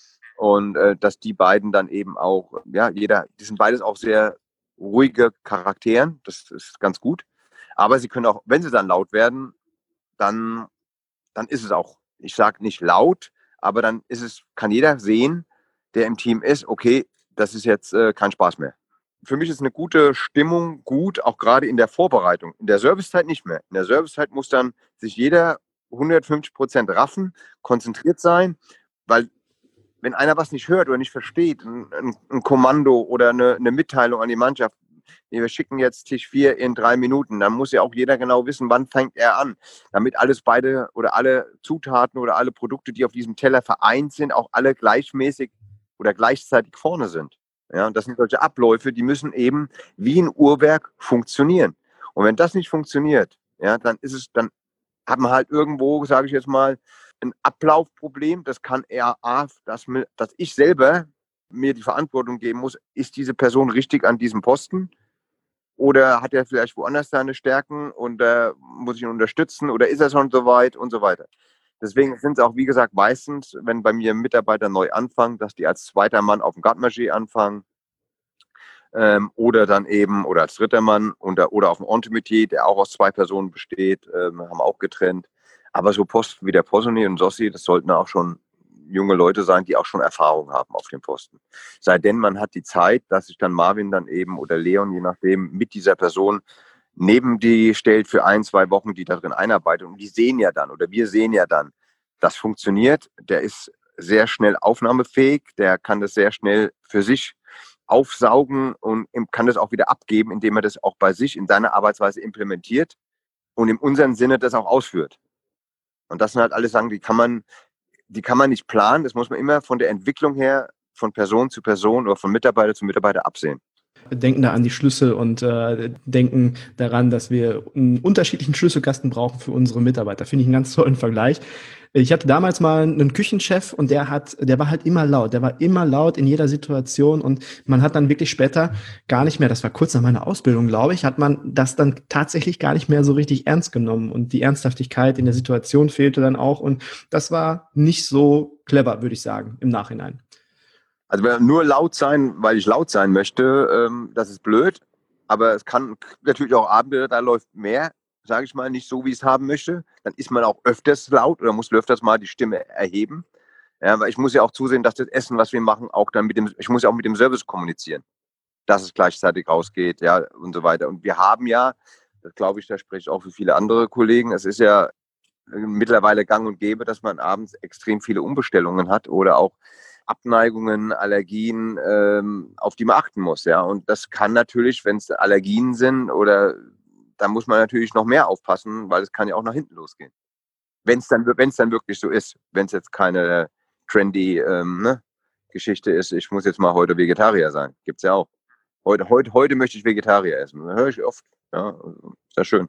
Und äh, dass die beiden dann eben auch, ja, jeder, die sind beides auch sehr ruhige Charakteren. Das ist ganz gut. Aber sie können auch, wenn sie dann laut werden, dann, dann ist es auch, ich sage nicht laut, aber dann ist es, kann jeder sehen, der im Team ist, okay, das ist jetzt äh, kein Spaß mehr. Für mich ist eine gute Stimmung gut, auch gerade in der Vorbereitung. In der Servicezeit nicht mehr. In der Servicezeit muss dann sich jeder hundertfünfzig Prozent raffen, konzentriert sein, weil wenn einer was nicht hört oder nicht versteht, ein, ein, ein Kommando oder eine, eine Mitteilung an die Mannschaft, wir schicken jetzt Tisch vier in drei Minuten, dann muss ja auch jeder genau wissen, wann fängt er an, damit alles beide oder alle Zutaten oder alle Produkte, die auf diesem Teller vereint sind, auch alle gleichmäßig oder gleichzeitig vorne sind. Ja, und das sind solche Abläufe, die müssen eben wie ein Uhrwerk funktionieren. Und wenn das nicht funktioniert, ja, dann ist es, dann hat man halt irgendwo, sage ich jetzt mal, ein Ablaufproblem. Das kann eher, dass, dass ich selber mir die Verantwortung geben muss, ist diese Person richtig an diesem Posten? Oder hat er vielleicht woanders seine Stärken und äh, muss ich ihn unterstützen? Oder ist er schon so weit und so weiter? Deswegen sind es auch, wie gesagt, meistens, wenn bei mir Mitarbeiter neu anfangen, dass die als zweiter Mann auf dem Garde-Manger anfangen ähm, oder dann eben, oder als dritter Mann oder, oder auf dem Entremetier, der auch aus zwei Personen besteht, ähm, haben auch getrennt. Aber so Posten wie der Posoni und Sossi, das sollten auch schon junge Leute sein, die auch schon Erfahrung haben auf dem Posten. Sei denn, man hat die Zeit, dass sich dann Marvin dann eben oder Leon, je nachdem, mit dieser Person neben die stellt für ein, zwei Wochen, die darin einarbeitet. Und die sehen ja dann, oder wir sehen ja dann, das funktioniert. Der ist sehr schnell aufnahmefähig, der kann das sehr schnell für sich aufsaugen und kann das auch wieder abgeben, indem er das auch bei sich in seiner Arbeitsweise implementiert und in unserem Sinne das auch ausführt. Und das sind halt alles Sachen, die kann man, die kann man nicht planen. Das muss man immer von der Entwicklung her von Person zu Person oder von Mitarbeiter zu Mitarbeiter absehen. denken da an die Schlüssel und äh, denken daran, dass wir einen unterschiedlichen Schlüsselkasten brauchen für unsere Mitarbeiter. Finde ich einen ganz tollen Vergleich. Ich hatte damals mal einen Küchenchef und der hat, der war halt immer laut. Der war immer laut in jeder Situation und man hat dann wirklich später gar nicht mehr, das war kurz nach meiner Ausbildung, glaube ich, hat man das dann tatsächlich gar nicht mehr so richtig ernst genommen und die Ernsthaftigkeit in der Situation fehlte dann auch und das war nicht so clever, würde ich sagen, im Nachhinein. Also nur laut sein, weil ich laut sein möchte, ähm, das ist blöd. Aber es kann natürlich auch Abende, da läuft mehr, sage ich mal, nicht so, wie ich es haben möchte. Dann ist man auch öfters laut oder muss öfters mal die Stimme erheben. Ja, weil ich muss ja auch zusehen, dass das Essen, was wir machen, auch dann mit dem, ich muss ja auch mit dem Service kommunizieren, dass es gleichzeitig rausgeht, ja, und so weiter. Und wir haben ja, das glaube ich, da spreche ich auch für viele andere Kollegen, es ist ja mittlerweile gang und gäbe, dass man abends extrem viele Umbestellungen hat oder auch Abneigungen, Allergien, ähm, auf die man achten muss. Ja. Und das kann natürlich, wenn es Allergien sind, oder dann muss man natürlich noch mehr aufpassen, weil es kann ja auch nach hinten losgehen. Wenn es dann, wenn's dann wirklich so ist, wenn es jetzt keine trendy ähm, ne, Geschichte ist, ich muss jetzt mal heute Vegetarier sein. Gibt es ja auch. Heute, heute, heute möchte ich Vegetarier essen. Das höre ich oft. Ja, sehr schön.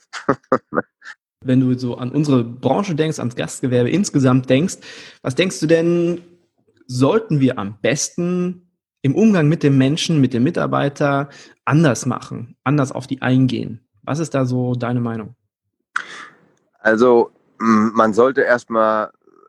Wenn du so an unsere Branche denkst, ans Gastgewerbe insgesamt denkst, was denkst du denn, sollten wir am besten im Umgang mit dem Menschen, mit dem Mitarbeiter anders machen, anders auf die eingehen? Was ist da so deine Meinung? Also man sollte erstmal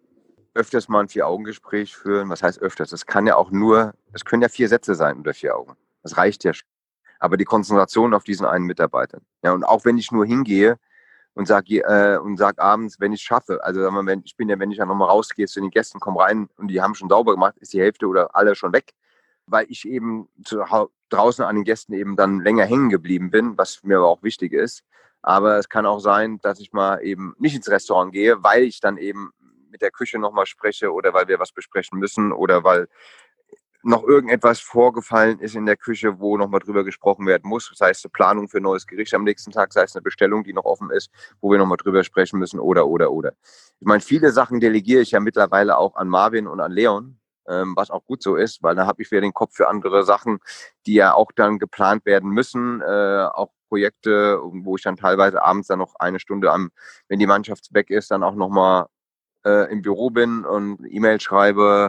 öfters mal ein Vier-Augen-Gespräch führen. Was heißt öfters? Das kann ja auch nur, es können ja vier Sätze sein unter vier Augen. Das reicht ja schon. Aber die Konzentration auf diesen einen Mitarbeiter. Ja, und auch wenn ich nur hingehe und sage äh, und sag abends, wenn ich es schaffe, also sagen wir, wenn, ich bin ja, wenn ich ja nochmal rausgehe zu den Gästen, komme rein und die haben schon sauber gemacht, ist die Hälfte oder alle schon weg, weil ich eben zu, draußen an den Gästen eben dann länger hängen geblieben bin, was mir aber auch wichtig ist. Aber es kann auch sein, dass ich mal eben nicht ins Restaurant gehe, weil ich dann eben mit der Küche nochmal spreche oder weil wir was besprechen müssen oder weil noch irgendetwas vorgefallen ist in der Küche, wo nochmal drüber gesprochen werden muss. Sei es eine Planung für ein neues Gericht am nächsten Tag, sei es eine Bestellung, die noch offen ist, wo wir nochmal drüber sprechen müssen oder, oder, oder. Ich meine, viele Sachen delegiere ich ja mittlerweile auch an Marvin und an Leon, ähm, was auch gut so ist, weil da habe ich wieder den Kopf für andere Sachen, die ja auch dann geplant werden müssen, äh, auch Projekte, wo ich dann teilweise abends dann noch eine Stunde, am, wenn die Mannschaft weg ist, dann auch nochmal äh, im Büro bin und E-Mail schreibe.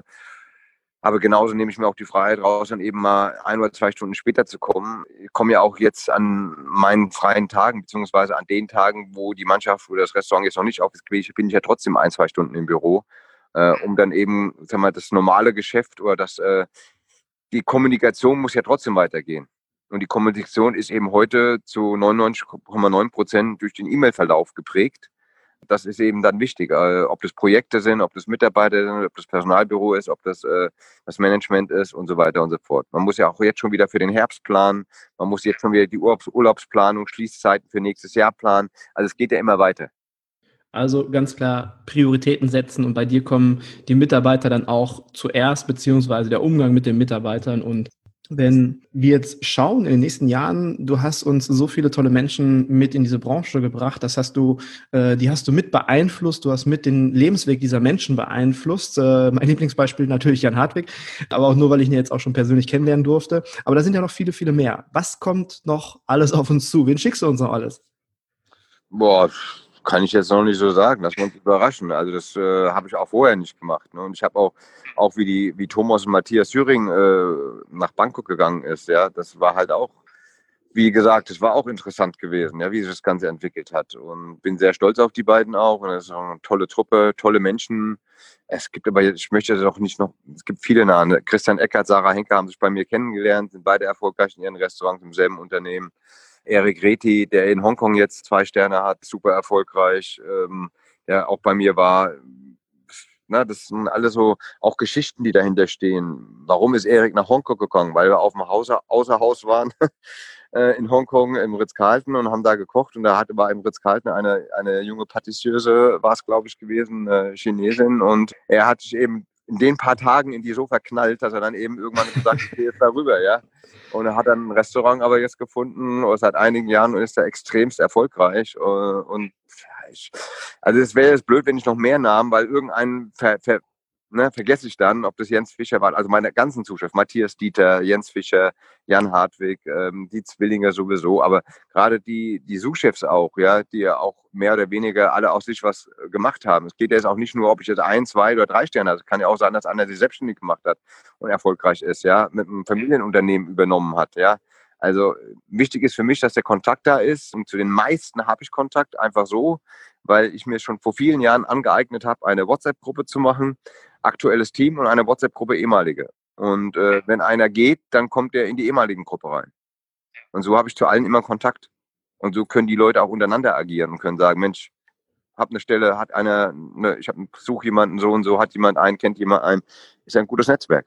Aber genauso nehme ich mir auch die Freiheit raus, dann eben mal ein oder zwei Stunden später zu kommen. Ich komme ja auch jetzt an meinen freien Tagen, beziehungsweise an den Tagen, wo die Mannschaft oder das Restaurant jetzt noch nicht auf ist, bin ich ja trotzdem ein, zwei Stunden im Büro, äh, um dann eben, sag mal, das normale Geschäft oder das, äh, die Kommunikation muss ja trotzdem weitergehen. Und die Kommunikation ist eben heute zu neunundneunzig Komma neun Prozent durch den E-Mail-Verlauf geprägt. Das ist eben dann wichtig, äh, ob das Projekte sind, ob das Mitarbeiter sind, ob das Personalbüro ist, ob das äh, das Management ist und so weiter und so fort. Man muss ja auch jetzt schon wieder für den Herbst planen, man muss jetzt schon wieder die Urlaubs- Urlaubsplanung, Schließzeiten für nächstes Jahr planen. Also es geht ja immer weiter. Also ganz klar Prioritäten setzen und bei dir kommen die Mitarbeiter dann auch zuerst, beziehungsweise der Umgang mit den Mitarbeitern. Und wenn wir jetzt schauen in den nächsten Jahren, du hast uns so viele tolle Menschen mit in diese Branche gebracht, das hast du, äh, die hast du mit beeinflusst, du hast mit den Lebensweg dieser Menschen beeinflusst. Äh, mein Lieblingsbeispiel natürlich Jan Hartwig, aber auch nur, weil ich ihn jetzt auch schon persönlich kennenlernen durfte. Aber da sind ja noch viele, viele mehr. Was kommt noch alles auf uns zu? Wen schickst du uns noch alles? Boah, kann ich jetzt noch nicht so sagen. Lass uns überraschen. Also das äh, habe ich auch vorher nicht gemacht. Ne? Und ich habe auch, auch wie die, wie Thomas und Matthias Thüring äh, nach Bangkok gegangen ist. Ja, das war halt auch, wie gesagt, das war auch interessant gewesen, ja, wie sich das Ganze entwickelt hat. Und bin sehr stolz auf die beiden auch. Und das ist auch eine tolle Truppe, tolle Menschen. Es gibt aber, ich möchte das auch nicht noch, es gibt viele Namen. Christian Eckert, Sarah Henke haben sich bei mir kennengelernt, sind beide erfolgreich in ihren Restaurants im selben Unternehmen. Erik Reti, der in Hongkong jetzt zwei Sterne hat, super erfolgreich, ähm, der auch bei mir war. Na, das sind alles so auch Geschichten, die dahinter stehen. Warum ist Erik nach Hongkong gekommen? Weil wir auf dem Haus, Außerhaus waren in Hongkong im Ritz-Carlton und haben da gekocht. Und da hatte war im Ritz-Carlton eine, eine junge Patissöse, war es glaube ich gewesen, eine Chinesin. Und er hat sich eben in den paar Tagen in die so verknallt, dass er dann eben irgendwann gesagt hat, ich gehe jetzt darüber, ja. Und er hat dann ein Restaurant aber jetzt gefunden, seit einigen Jahren, und ist da extremst erfolgreich. Und ich, also es wäre jetzt blöd, wenn ich noch mehr Namen, weil irgendeinen ver, ver, ne, vergesse ich dann, ob das Jens Fischer war, also meine ganzen Zuschauer, Matthias Dieter, Jens Fischer, Jan Hartwig, ähm, die Zwillinge sowieso, aber gerade die, die Sous-Chefs auch, ja, die ja auch mehr oder weniger alle aus sich was gemacht haben. Es geht ja jetzt auch nicht nur, ob ich jetzt ein, zwei oder drei Sterne habe. Es kann ja auch sein, dass einer sich selbstständig gemacht hat und erfolgreich ist, ja, mit einem Familienunternehmen übernommen hat, ja. Also wichtig ist für mich, dass der Kontakt da ist und zu den meisten habe ich Kontakt, einfach so, weil ich mir schon vor vielen Jahren angeeignet habe, eine WhatsApp-Gruppe zu machen, aktuelles Team und eine WhatsApp-Gruppe ehemalige. Und äh, wenn einer geht, dann kommt er in die ehemaligen Gruppe rein. Und so habe ich zu allen immer Kontakt. Und so können die Leute auch untereinander agieren und können sagen, Mensch, hab eine Stelle, hat einer, ne, ich suche jemanden so und so, hat jemand einen, kennt jemand einen, ist ein gutes Netzwerk.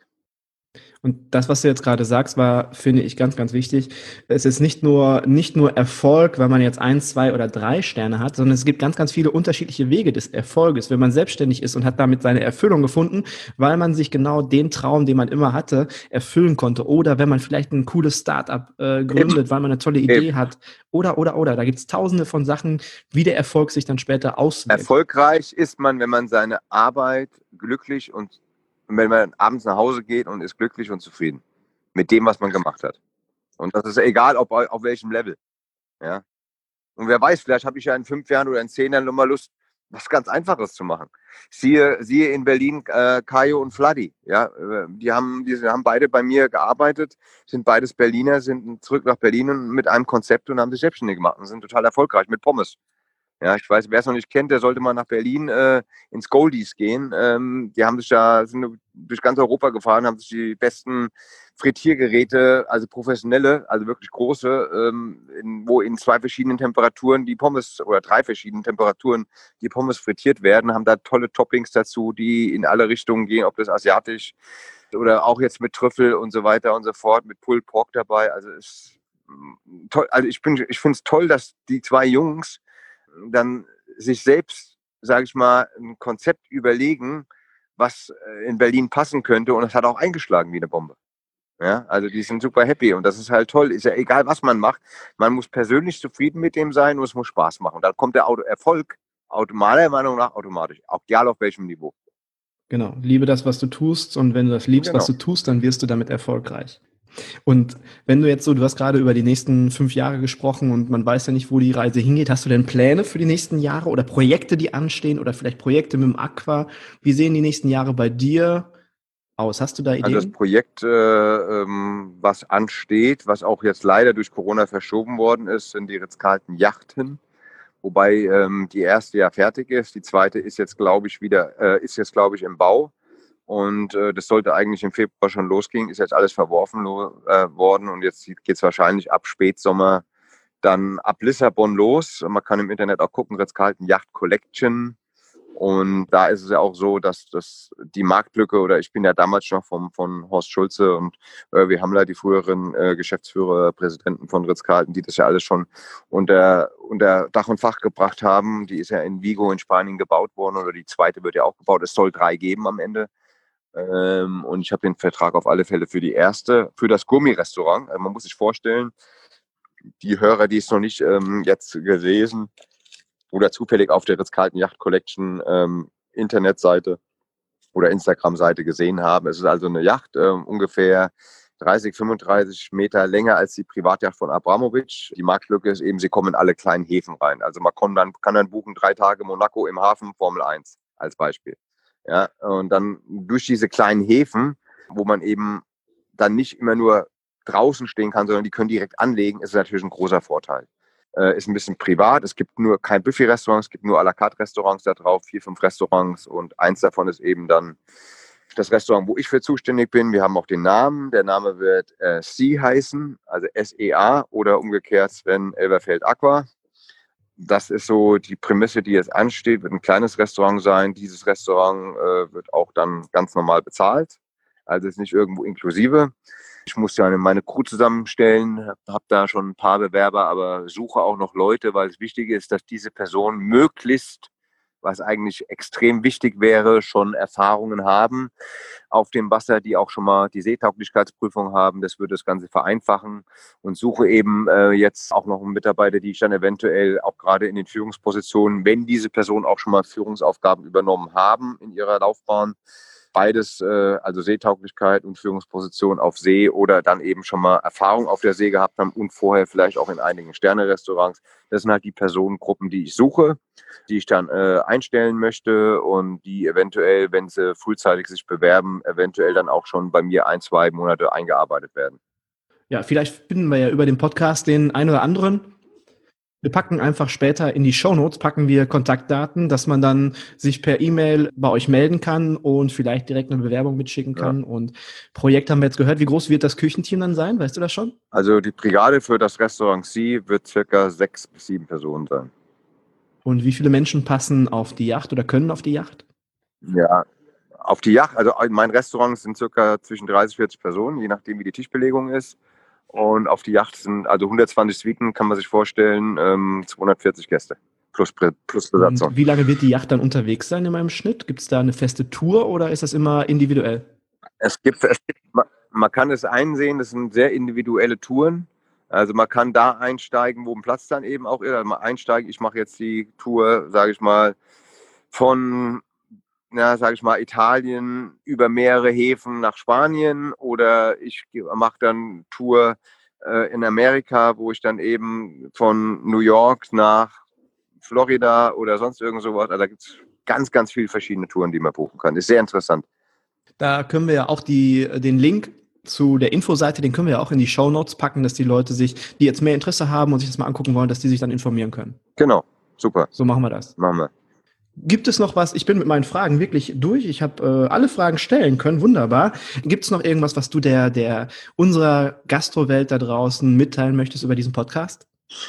Und das, was du jetzt gerade sagst, war, finde ich, ganz, ganz wichtig. Es ist nicht nur, nicht nur Erfolg, weil man jetzt ein, zwei oder drei Sterne hat, sondern es gibt ganz, ganz viele unterschiedliche Wege des Erfolges, wenn man selbstständig ist und hat damit seine Erfüllung gefunden, weil man sich genau den Traum, den man immer hatte, erfüllen konnte. Oder wenn man vielleicht ein cooles Startup äh, gründet, Eben. weil man eine tolle Idee Eben. hat. Oder, oder, oder. Da gibt es tausende von Sachen, wie der Erfolg sich dann später auswirkt. Erfolgreich ist man, wenn man seine Arbeit glücklich und Und wenn man abends nach Hause geht und ist glücklich und zufrieden mit dem, was man gemacht hat. Und das ist egal, ob auf welchem Level. Ja. Und wer weiß, vielleicht habe ich ja in fünf Jahren oder in zehn Jahren nochmal Lust, was ganz Einfaches zu machen. Siehe, siehe in Berlin äh, Kayo und Vladi. Ja. Die, haben, die haben beide bei mir gearbeitet, sind beides Berliner, sind zurück nach Berlin und mit einem Konzept und haben sich selbstständig gemacht und sind total erfolgreich mit Pommes. Ja, ich weiß, wer es noch nicht kennt, der sollte mal nach Berlin äh, ins Goldies gehen. Ähm, die haben sich da, sind durch ganz Europa gefahren, haben sich die besten Frittiergeräte, also professionelle, also wirklich große, ähm, in, wo in zwei verschiedenen Temperaturen die Pommes oder drei verschiedenen Temperaturen die Pommes frittiert werden, haben da tolle Toppings dazu, die in alle Richtungen gehen, ob das asiatisch oder auch jetzt mit Trüffel und so weiter und so fort, mit Pulled Pork dabei. Also ist toll. Also ich bin, ich finde es toll, dass die zwei Jungs dann sich selbst, sage ich mal, ein Konzept überlegen, was in Berlin passen könnte, und es hat auch eingeschlagen wie eine Bombe. Ja, also die sind super happy und das ist halt toll. Ist ja egal, was man macht. Man muss persönlich zufrieden mit dem sein und es muss Spaß machen. Dann kommt der Erfolg meiner Meinung nach automatisch, auch egal auf welchem Niveau. Genau, liebe das, was du tust, und wenn du das liebst, genau. was du tust, dann wirst du damit erfolgreich. Und wenn du jetzt so, du hast gerade über die nächsten fünf Jahre gesprochen und man weiß ja nicht, wo die Reise hingeht. Hast du denn Pläne für die nächsten Jahre oder Projekte, die anstehen, oder vielleicht Projekte mit dem Aqua? Wie sehen die nächsten Jahre bei dir aus? Hast du da Ideen? Also das Projekt, äh, ähm, was ansteht, was auch jetzt leider durch Corona verschoben worden ist, sind die Ritz-Carlton Yachten. Wobei ähm, die erste ja fertig ist. Die zweite ist jetzt, glaube ich, wieder, äh, ist jetzt, glaube ich, im Bau. Und äh, das sollte eigentlich im Februar schon losgehen, ist jetzt alles verworfen lo- äh, worden und jetzt geht es wahrscheinlich ab Spätsommer dann ab Lissabon los. Man kann im Internet auch gucken, Ritz-Carlton Yacht Collection. Und da ist es ja auch so, dass das die Marktlücke, oder ich bin ja damals noch vom, von Horst Schulze und äh, wir haben da die früheren äh, Geschäftsführer, Präsidenten von Ritz-Carlton, die das ja alles schon unter, unter Dach und Fach gebracht haben. Die ist ja in Vigo in Spanien gebaut worden, oder die zweite wird ja auch gebaut. Es soll drei geben am Ende. Ähm, und ich habe den Vertrag auf alle Fälle für die erste, für das Gummirestaurant. Also man muss sich vorstellen, die Hörer, die es noch nicht ähm, jetzt gelesen oder zufällig auf der Ritz-Carlton Yacht Collection ähm, Internetseite oder Instagram-Seite gesehen haben. Es ist also eine Yacht, äh, ungefähr dreißig, fünfunddreißig Meter länger als die Privatyacht von Abramovic. Die Marktlücke ist eben, sie kommen in alle kleinen Häfen rein. Also man kann dann, kann dann buchen, drei Tage Monaco im Hafen, Formel eins als Beispiel. Ja, und dann durch diese kleinen Häfen, wo man eben dann nicht immer nur draußen stehen kann, sondern die können direkt anlegen, ist natürlich ein großer Vorteil. Äh, ist ein bisschen privat. Es gibt nur kein Buffet-Restaurant, es gibt nur à la carte Restaurants da drauf, vier, fünf Restaurants, und eins davon ist eben dann das Restaurant, wo ich für zuständig bin. Wir haben auch den Namen. Der Name wird äh, Sea heißen, also S E A, oder umgekehrt Sven Elberfeld Aqua. Das ist so die Prämisse, die jetzt ansteht. Wird ein kleines Restaurant sein. Dieses Restaurant äh, wird auch dann ganz normal bezahlt. Also ist nicht irgendwo inklusive. Ich muss ja meine Crew zusammenstellen, habe da schon ein paar Bewerber, aber suche auch noch Leute, weil es wichtig ist, dass diese Person möglichst, was eigentlich extrem wichtig wäre, schon Erfahrungen haben auf dem Wasser, die auch schon mal die Seetauglichkeitsprüfung haben. Das würde das Ganze vereinfachen, und suche eben äh, jetzt auch noch einen Mitarbeiter, die ich dann eventuell auch gerade in den Führungspositionen, wenn diese Personen auch schon mal Führungsaufgaben übernommen haben in ihrer Laufbahn, beides, äh, also Seetauglichkeit und Führungsposition auf See oder dann eben schon mal Erfahrung auf der See gehabt haben und vorher vielleicht auch in einigen Sterne-Restaurants. Das sind halt die Personengruppen, die ich suche, die ich dann äh, einstellen möchte und die eventuell, wenn sie frühzeitig sich bewerben, eventuell dann auch schon bei mir ein, zwei Monate eingearbeitet werden. Ja, vielleicht finden wir ja über den Podcast den einen oder anderen. Wir packen einfach später in die Shownotes, packen wir Kontaktdaten, dass man dann sich per E-Mail bei euch melden kann und vielleicht direkt eine Bewerbung mitschicken kann. Ja. Und Projekt haben wir jetzt gehört. Wie groß wird das Küchenteam dann sein? Weißt du das schon? Also die Brigade für das Restaurant Sie wird circa sechs bis sieben Personen sein. Und wie viele Menschen passen auf die Yacht oder können auf die Yacht? Ja, auf die Yacht, also mein Restaurant sind circa zwischen dreißig, vierzig Personen, je nachdem wie die Tischbelegung ist. Und auf die Yacht sind also hundertzwanzig Suiten, kann man sich vorstellen, ähm, zweihundertvierzig Gäste plus, plus Besatzung. Und wie lange wird die Yacht dann unterwegs sein in meinem Schnitt? Gibt es da eine feste Tour oder ist das immer individuell? Es gibt, es gibt man, man kann es einsehen, das sind sehr individuelle Touren. Also man kann da einsteigen, wo ein Platz dann eben auch ist. Also man einsteigen, ich mache jetzt die Tour, sage ich mal, von ja, sage ich mal, Italien über mehrere Häfen nach Spanien oder ich mache dann Tour äh, in Amerika, wo ich dann eben von New York nach Florida oder sonst irgend sowas, also da gibt es ganz, ganz viele verschiedene Touren, die man buchen kann. Ist sehr interessant. Da können wir ja auch die, den Link zu der Infoseite, den können wir ja auch in die Shownotes packen, dass die Leute sich, die jetzt mehr Interesse haben und sich das mal angucken wollen, dass die sich dann informieren können. Genau, super. So machen wir das. Machen wir. Gibt es noch was? Ich bin mit meinen Fragen wirklich durch. Ich habe äh, alle Fragen stellen können. Wunderbar. Gibt es noch irgendwas, was du der, der unserer Gastrowelt da draußen mitteilen möchtest über diesen Podcast?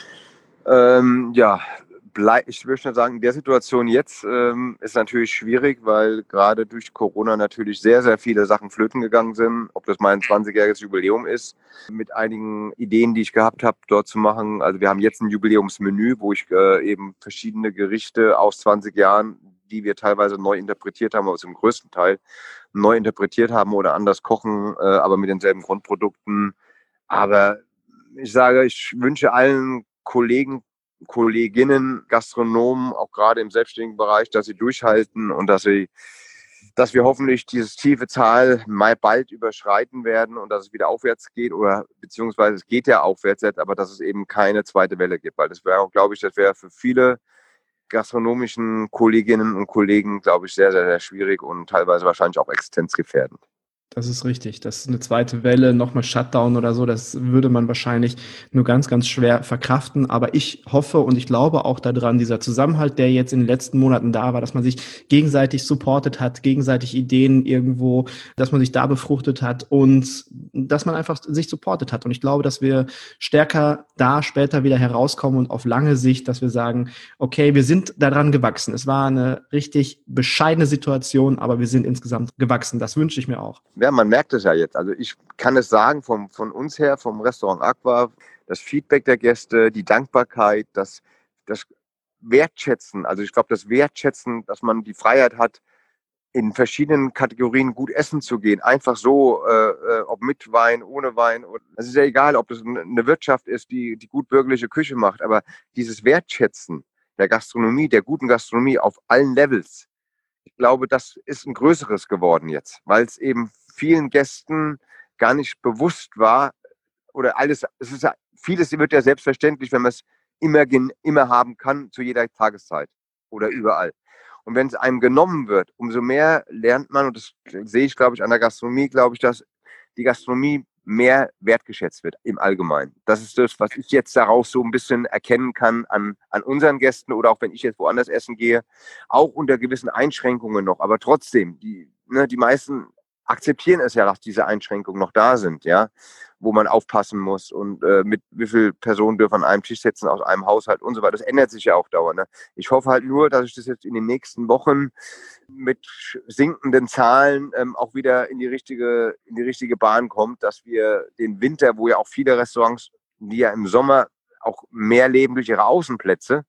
Ähm, ja, blei- ich würde schon sagen, in der Situation jetzt ähm, ist natürlich schwierig, weil gerade durch Corona natürlich sehr, sehr viele Sachen flöten gegangen sind. Ob das mein zwanzigjähriges Jubiläum ist, mit einigen Ideen, die ich gehabt habe, dort zu machen. Also wir haben jetzt ein Jubiläumsmenü, wo ich äh, eben verschiedene Gerichte aus zwanzig Jahren, die wir teilweise neu interpretiert haben, aber zum größten Teil neu interpretiert haben oder anders kochen, äh, aber mit denselben Grundprodukten. Aber ich sage, ich wünsche allen Kollegen, Kolleginnen, Gastronomen, auch gerade im selbstständigen Bereich, dass sie durchhalten und dass sie, dass wir hoffentlich dieses tiefe Zahl mal bald überschreiten werden und dass es wieder aufwärts geht oder beziehungsweise es geht ja aufwärts jetzt, aber dass es eben keine zweite Welle gibt, weil das wäre, glaube ich, das wäre für viele gastronomischen Kolleginnen und Kollegen, glaube ich, sehr, sehr, sehr schwierig und teilweise wahrscheinlich auch existenzgefährdend. Das ist richtig. Das ist eine zweite Welle, nochmal Shutdown oder so, das würde man wahrscheinlich nur ganz, ganz schwer verkraften. Aber ich hoffe und ich glaube auch daran, dieser Zusammenhalt, der jetzt in den letzten Monaten da war, dass man sich gegenseitig supportet hat, gegenseitig Ideen irgendwo, dass man sich da befruchtet hat und dass man einfach sich supportet hat. Und ich glaube, dass wir stärker da später wieder herauskommen und auf lange Sicht, dass wir sagen, okay, wir sind daran gewachsen. Es war eine richtig bescheidene Situation, aber wir sind insgesamt gewachsen. Das wünsche ich mir auch. Ja, man merkt es ja jetzt. Also ich kann es sagen, vom, von uns her, vom Restaurant Aqua, das Feedback der Gäste, die Dankbarkeit, das, das Wertschätzen, also ich glaube, das Wertschätzen, dass man die Freiheit hat, in verschiedenen Kategorien gut essen zu gehen. Einfach so, äh, ob mit Wein, ohne Wein. Es ist ja egal, ob das eine Wirtschaft ist, die, die gut bürgerliche Küche macht, aber dieses Wertschätzen der Gastronomie, der guten Gastronomie auf allen Levels, ich glaube, das ist ein größeres geworden jetzt, weil es eben vielen Gästen gar nicht bewusst war oder alles, es ist ja, vieles wird ja selbstverständlich, wenn man es immer, immer haben kann, zu jeder Tageszeit oder überall. Und wenn es einem genommen wird, umso mehr lernt man, und das sehe ich, glaube ich, an der Gastronomie, glaube ich, dass die Gastronomie mehr wertgeschätzt wird im Allgemeinen. Das ist das, was ich jetzt daraus so ein bisschen erkennen kann an, an unseren Gästen oder auch wenn ich jetzt woanders essen gehe, auch unter gewissen Einschränkungen noch. Aber trotzdem, die, ne, die meisten akzeptieren es ja, dass diese Einschränkungen noch da sind, ja, wo man aufpassen muss und äh, mit wie viele Personen dürfen an einem Tisch sitzen aus einem Haushalt und so weiter. Das ändert sich ja auch dauernd. Ne? Ich hoffe halt nur, dass ich das jetzt in den nächsten Wochen mit sinkenden Zahlen ähm, auch wieder in die richtige in die richtige Bahn kommt, dass wir den Winter, wo ja auch viele Restaurants, die ja im Sommer auch mehr leben durch ihre Außenplätze,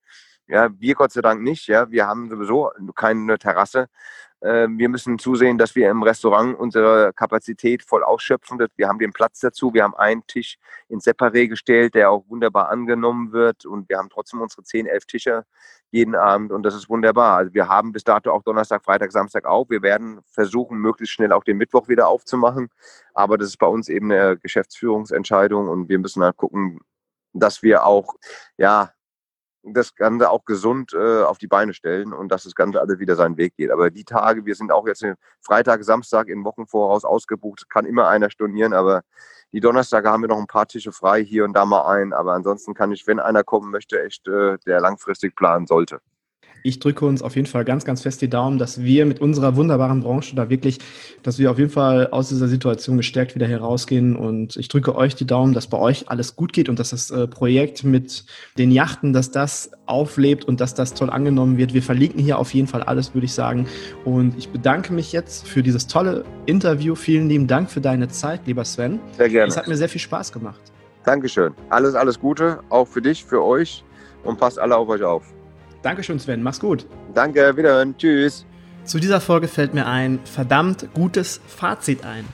Ja, wir Gott sei Dank nicht. Ja, wir haben sowieso keine Terrasse. Wir müssen zusehen, dass wir im Restaurant unsere Kapazität voll ausschöpfen. Wir haben den Platz dazu. Wir haben einen Tisch in Separé gestellt, der auch wunderbar angenommen wird. Und wir haben trotzdem unsere zehn, elf Tische jeden Abend. Und das ist wunderbar. Also wir haben bis dato auch Donnerstag, Freitag, Samstag auf. Wir werden versuchen, möglichst schnell auch den Mittwoch wieder aufzumachen. Aber das ist bei uns eben eine Geschäftsführungsentscheidung. Und wir müssen halt gucken, dass wir auch, ja, das Ganze auch gesund äh, auf die Beine stellen und dass das Ganze alles wieder seinen Weg geht. Aber die Tage, wir sind auch jetzt Freitag, Samstag in Wochen voraus ausgebucht, kann immer einer stornieren, aber die Donnerstage haben wir noch ein paar Tische frei, hier und da mal ein, aber ansonsten kann ich, wenn einer kommen möchte, echt äh, der langfristig planen sollte. Ich drücke uns auf jeden Fall ganz, ganz fest die Daumen, dass wir mit unserer wunderbaren Branche da wirklich, dass wir auf jeden Fall aus dieser Situation gestärkt wieder herausgehen. Und ich drücke euch die Daumen, dass bei euch alles gut geht und dass das äh, Projekt mit den Yachten, dass das auflebt und dass das toll angenommen wird. Wir verlinken hier auf jeden Fall alles, würde ich sagen. Und ich bedanke mich jetzt für dieses tolle Interview. Vielen lieben Dank für deine Zeit, lieber Sven. Sehr gerne. Es hat mir sehr viel Spaß gemacht. Dankeschön. Alles, alles Gute, auch für dich, für euch und passt alle auf euch auf. Dankeschön, Sven. Mach's gut. Danke, wiederhören. Tschüss. Zu dieser Folge fällt mir ein verdammt gutes Fazit ein.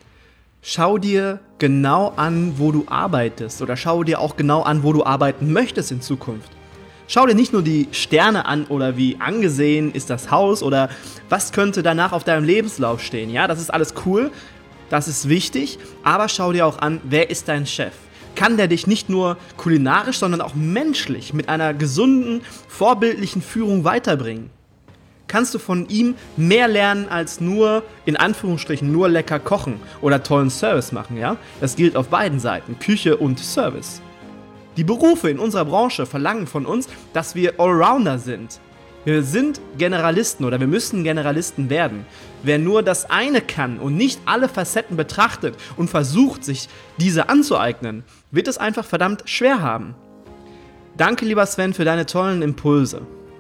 Schau dir genau an, wo du arbeitest oder schau dir auch genau an, wo du arbeiten möchtest in Zukunft. Schau dir nicht nur die Sterne an oder wie angesehen ist das Haus oder was könnte danach auf deinem Lebenslauf stehen. Ja, das ist alles cool, das ist wichtig, aber schau dir auch an, wer ist dein Chef? Kann der dich nicht nur kulinarisch, sondern auch menschlich mit einer gesunden, vorbildlichen Führung weiterbringen? Kannst du von ihm mehr lernen als nur, in Anführungsstrichen, nur lecker kochen oder tollen Service machen, ja? Das gilt auf beiden Seiten, Küche und Service. Die Berufe in unserer Branche verlangen von uns, dass wir Allrounder sind. Wir sind Generalisten oder wir müssen Generalisten werden. Wer nur das eine kann und nicht alle Facetten betrachtet und versucht, sich diese anzueignen, wird es einfach verdammt schwer haben. Danke, lieber Sven, für deine tollen Impulse.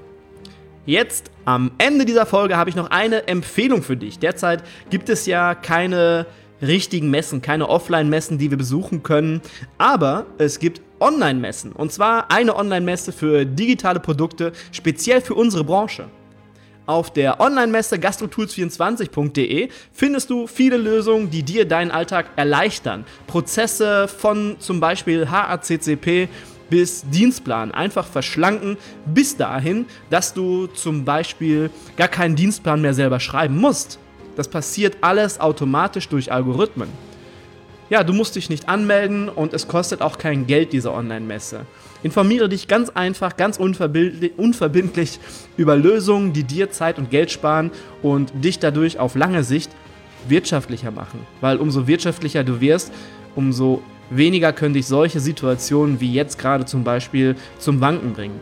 Jetzt, am Ende dieser Folge, habe ich noch eine Empfehlung für dich. Derzeit gibt es ja keine richtigen Messen, keine Offline-Messen, die wir besuchen können, aber es gibt Online-Messen, und zwar eine Online-Messe für digitale Produkte, speziell für unsere Branche. Auf der Online-Messe gastrotools vierundzwanzig punkt de findest du viele Lösungen, die dir deinen Alltag erleichtern. Prozesse von zum Beispiel H A C C P bis Dienstplan einfach verschlanken, bis dahin, dass du zum Beispiel gar keinen Dienstplan mehr selber schreiben musst. Das passiert alles automatisch durch Algorithmen. Ja, du musst dich nicht anmelden und es kostet auch kein Geld, diese Online-Messe. Informiere dich ganz einfach, ganz unverbindlich über Lösungen, die dir Zeit und Geld sparen und dich dadurch auf lange Sicht wirtschaftlicher machen. Weil umso wirtschaftlicher du wirst, umso weniger können dich solche Situationen wie jetzt gerade zum Beispiel zum Wanken bringen.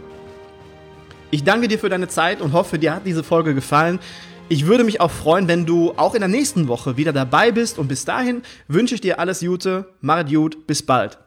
Ich danke dir für deine Zeit und hoffe, dir hat diese Folge gefallen. Ich würde mich auch freuen, wenn du auch in der nächsten Woche wieder dabei bist und bis dahin wünsche ich dir alles Gute, mach es gut, bis bald.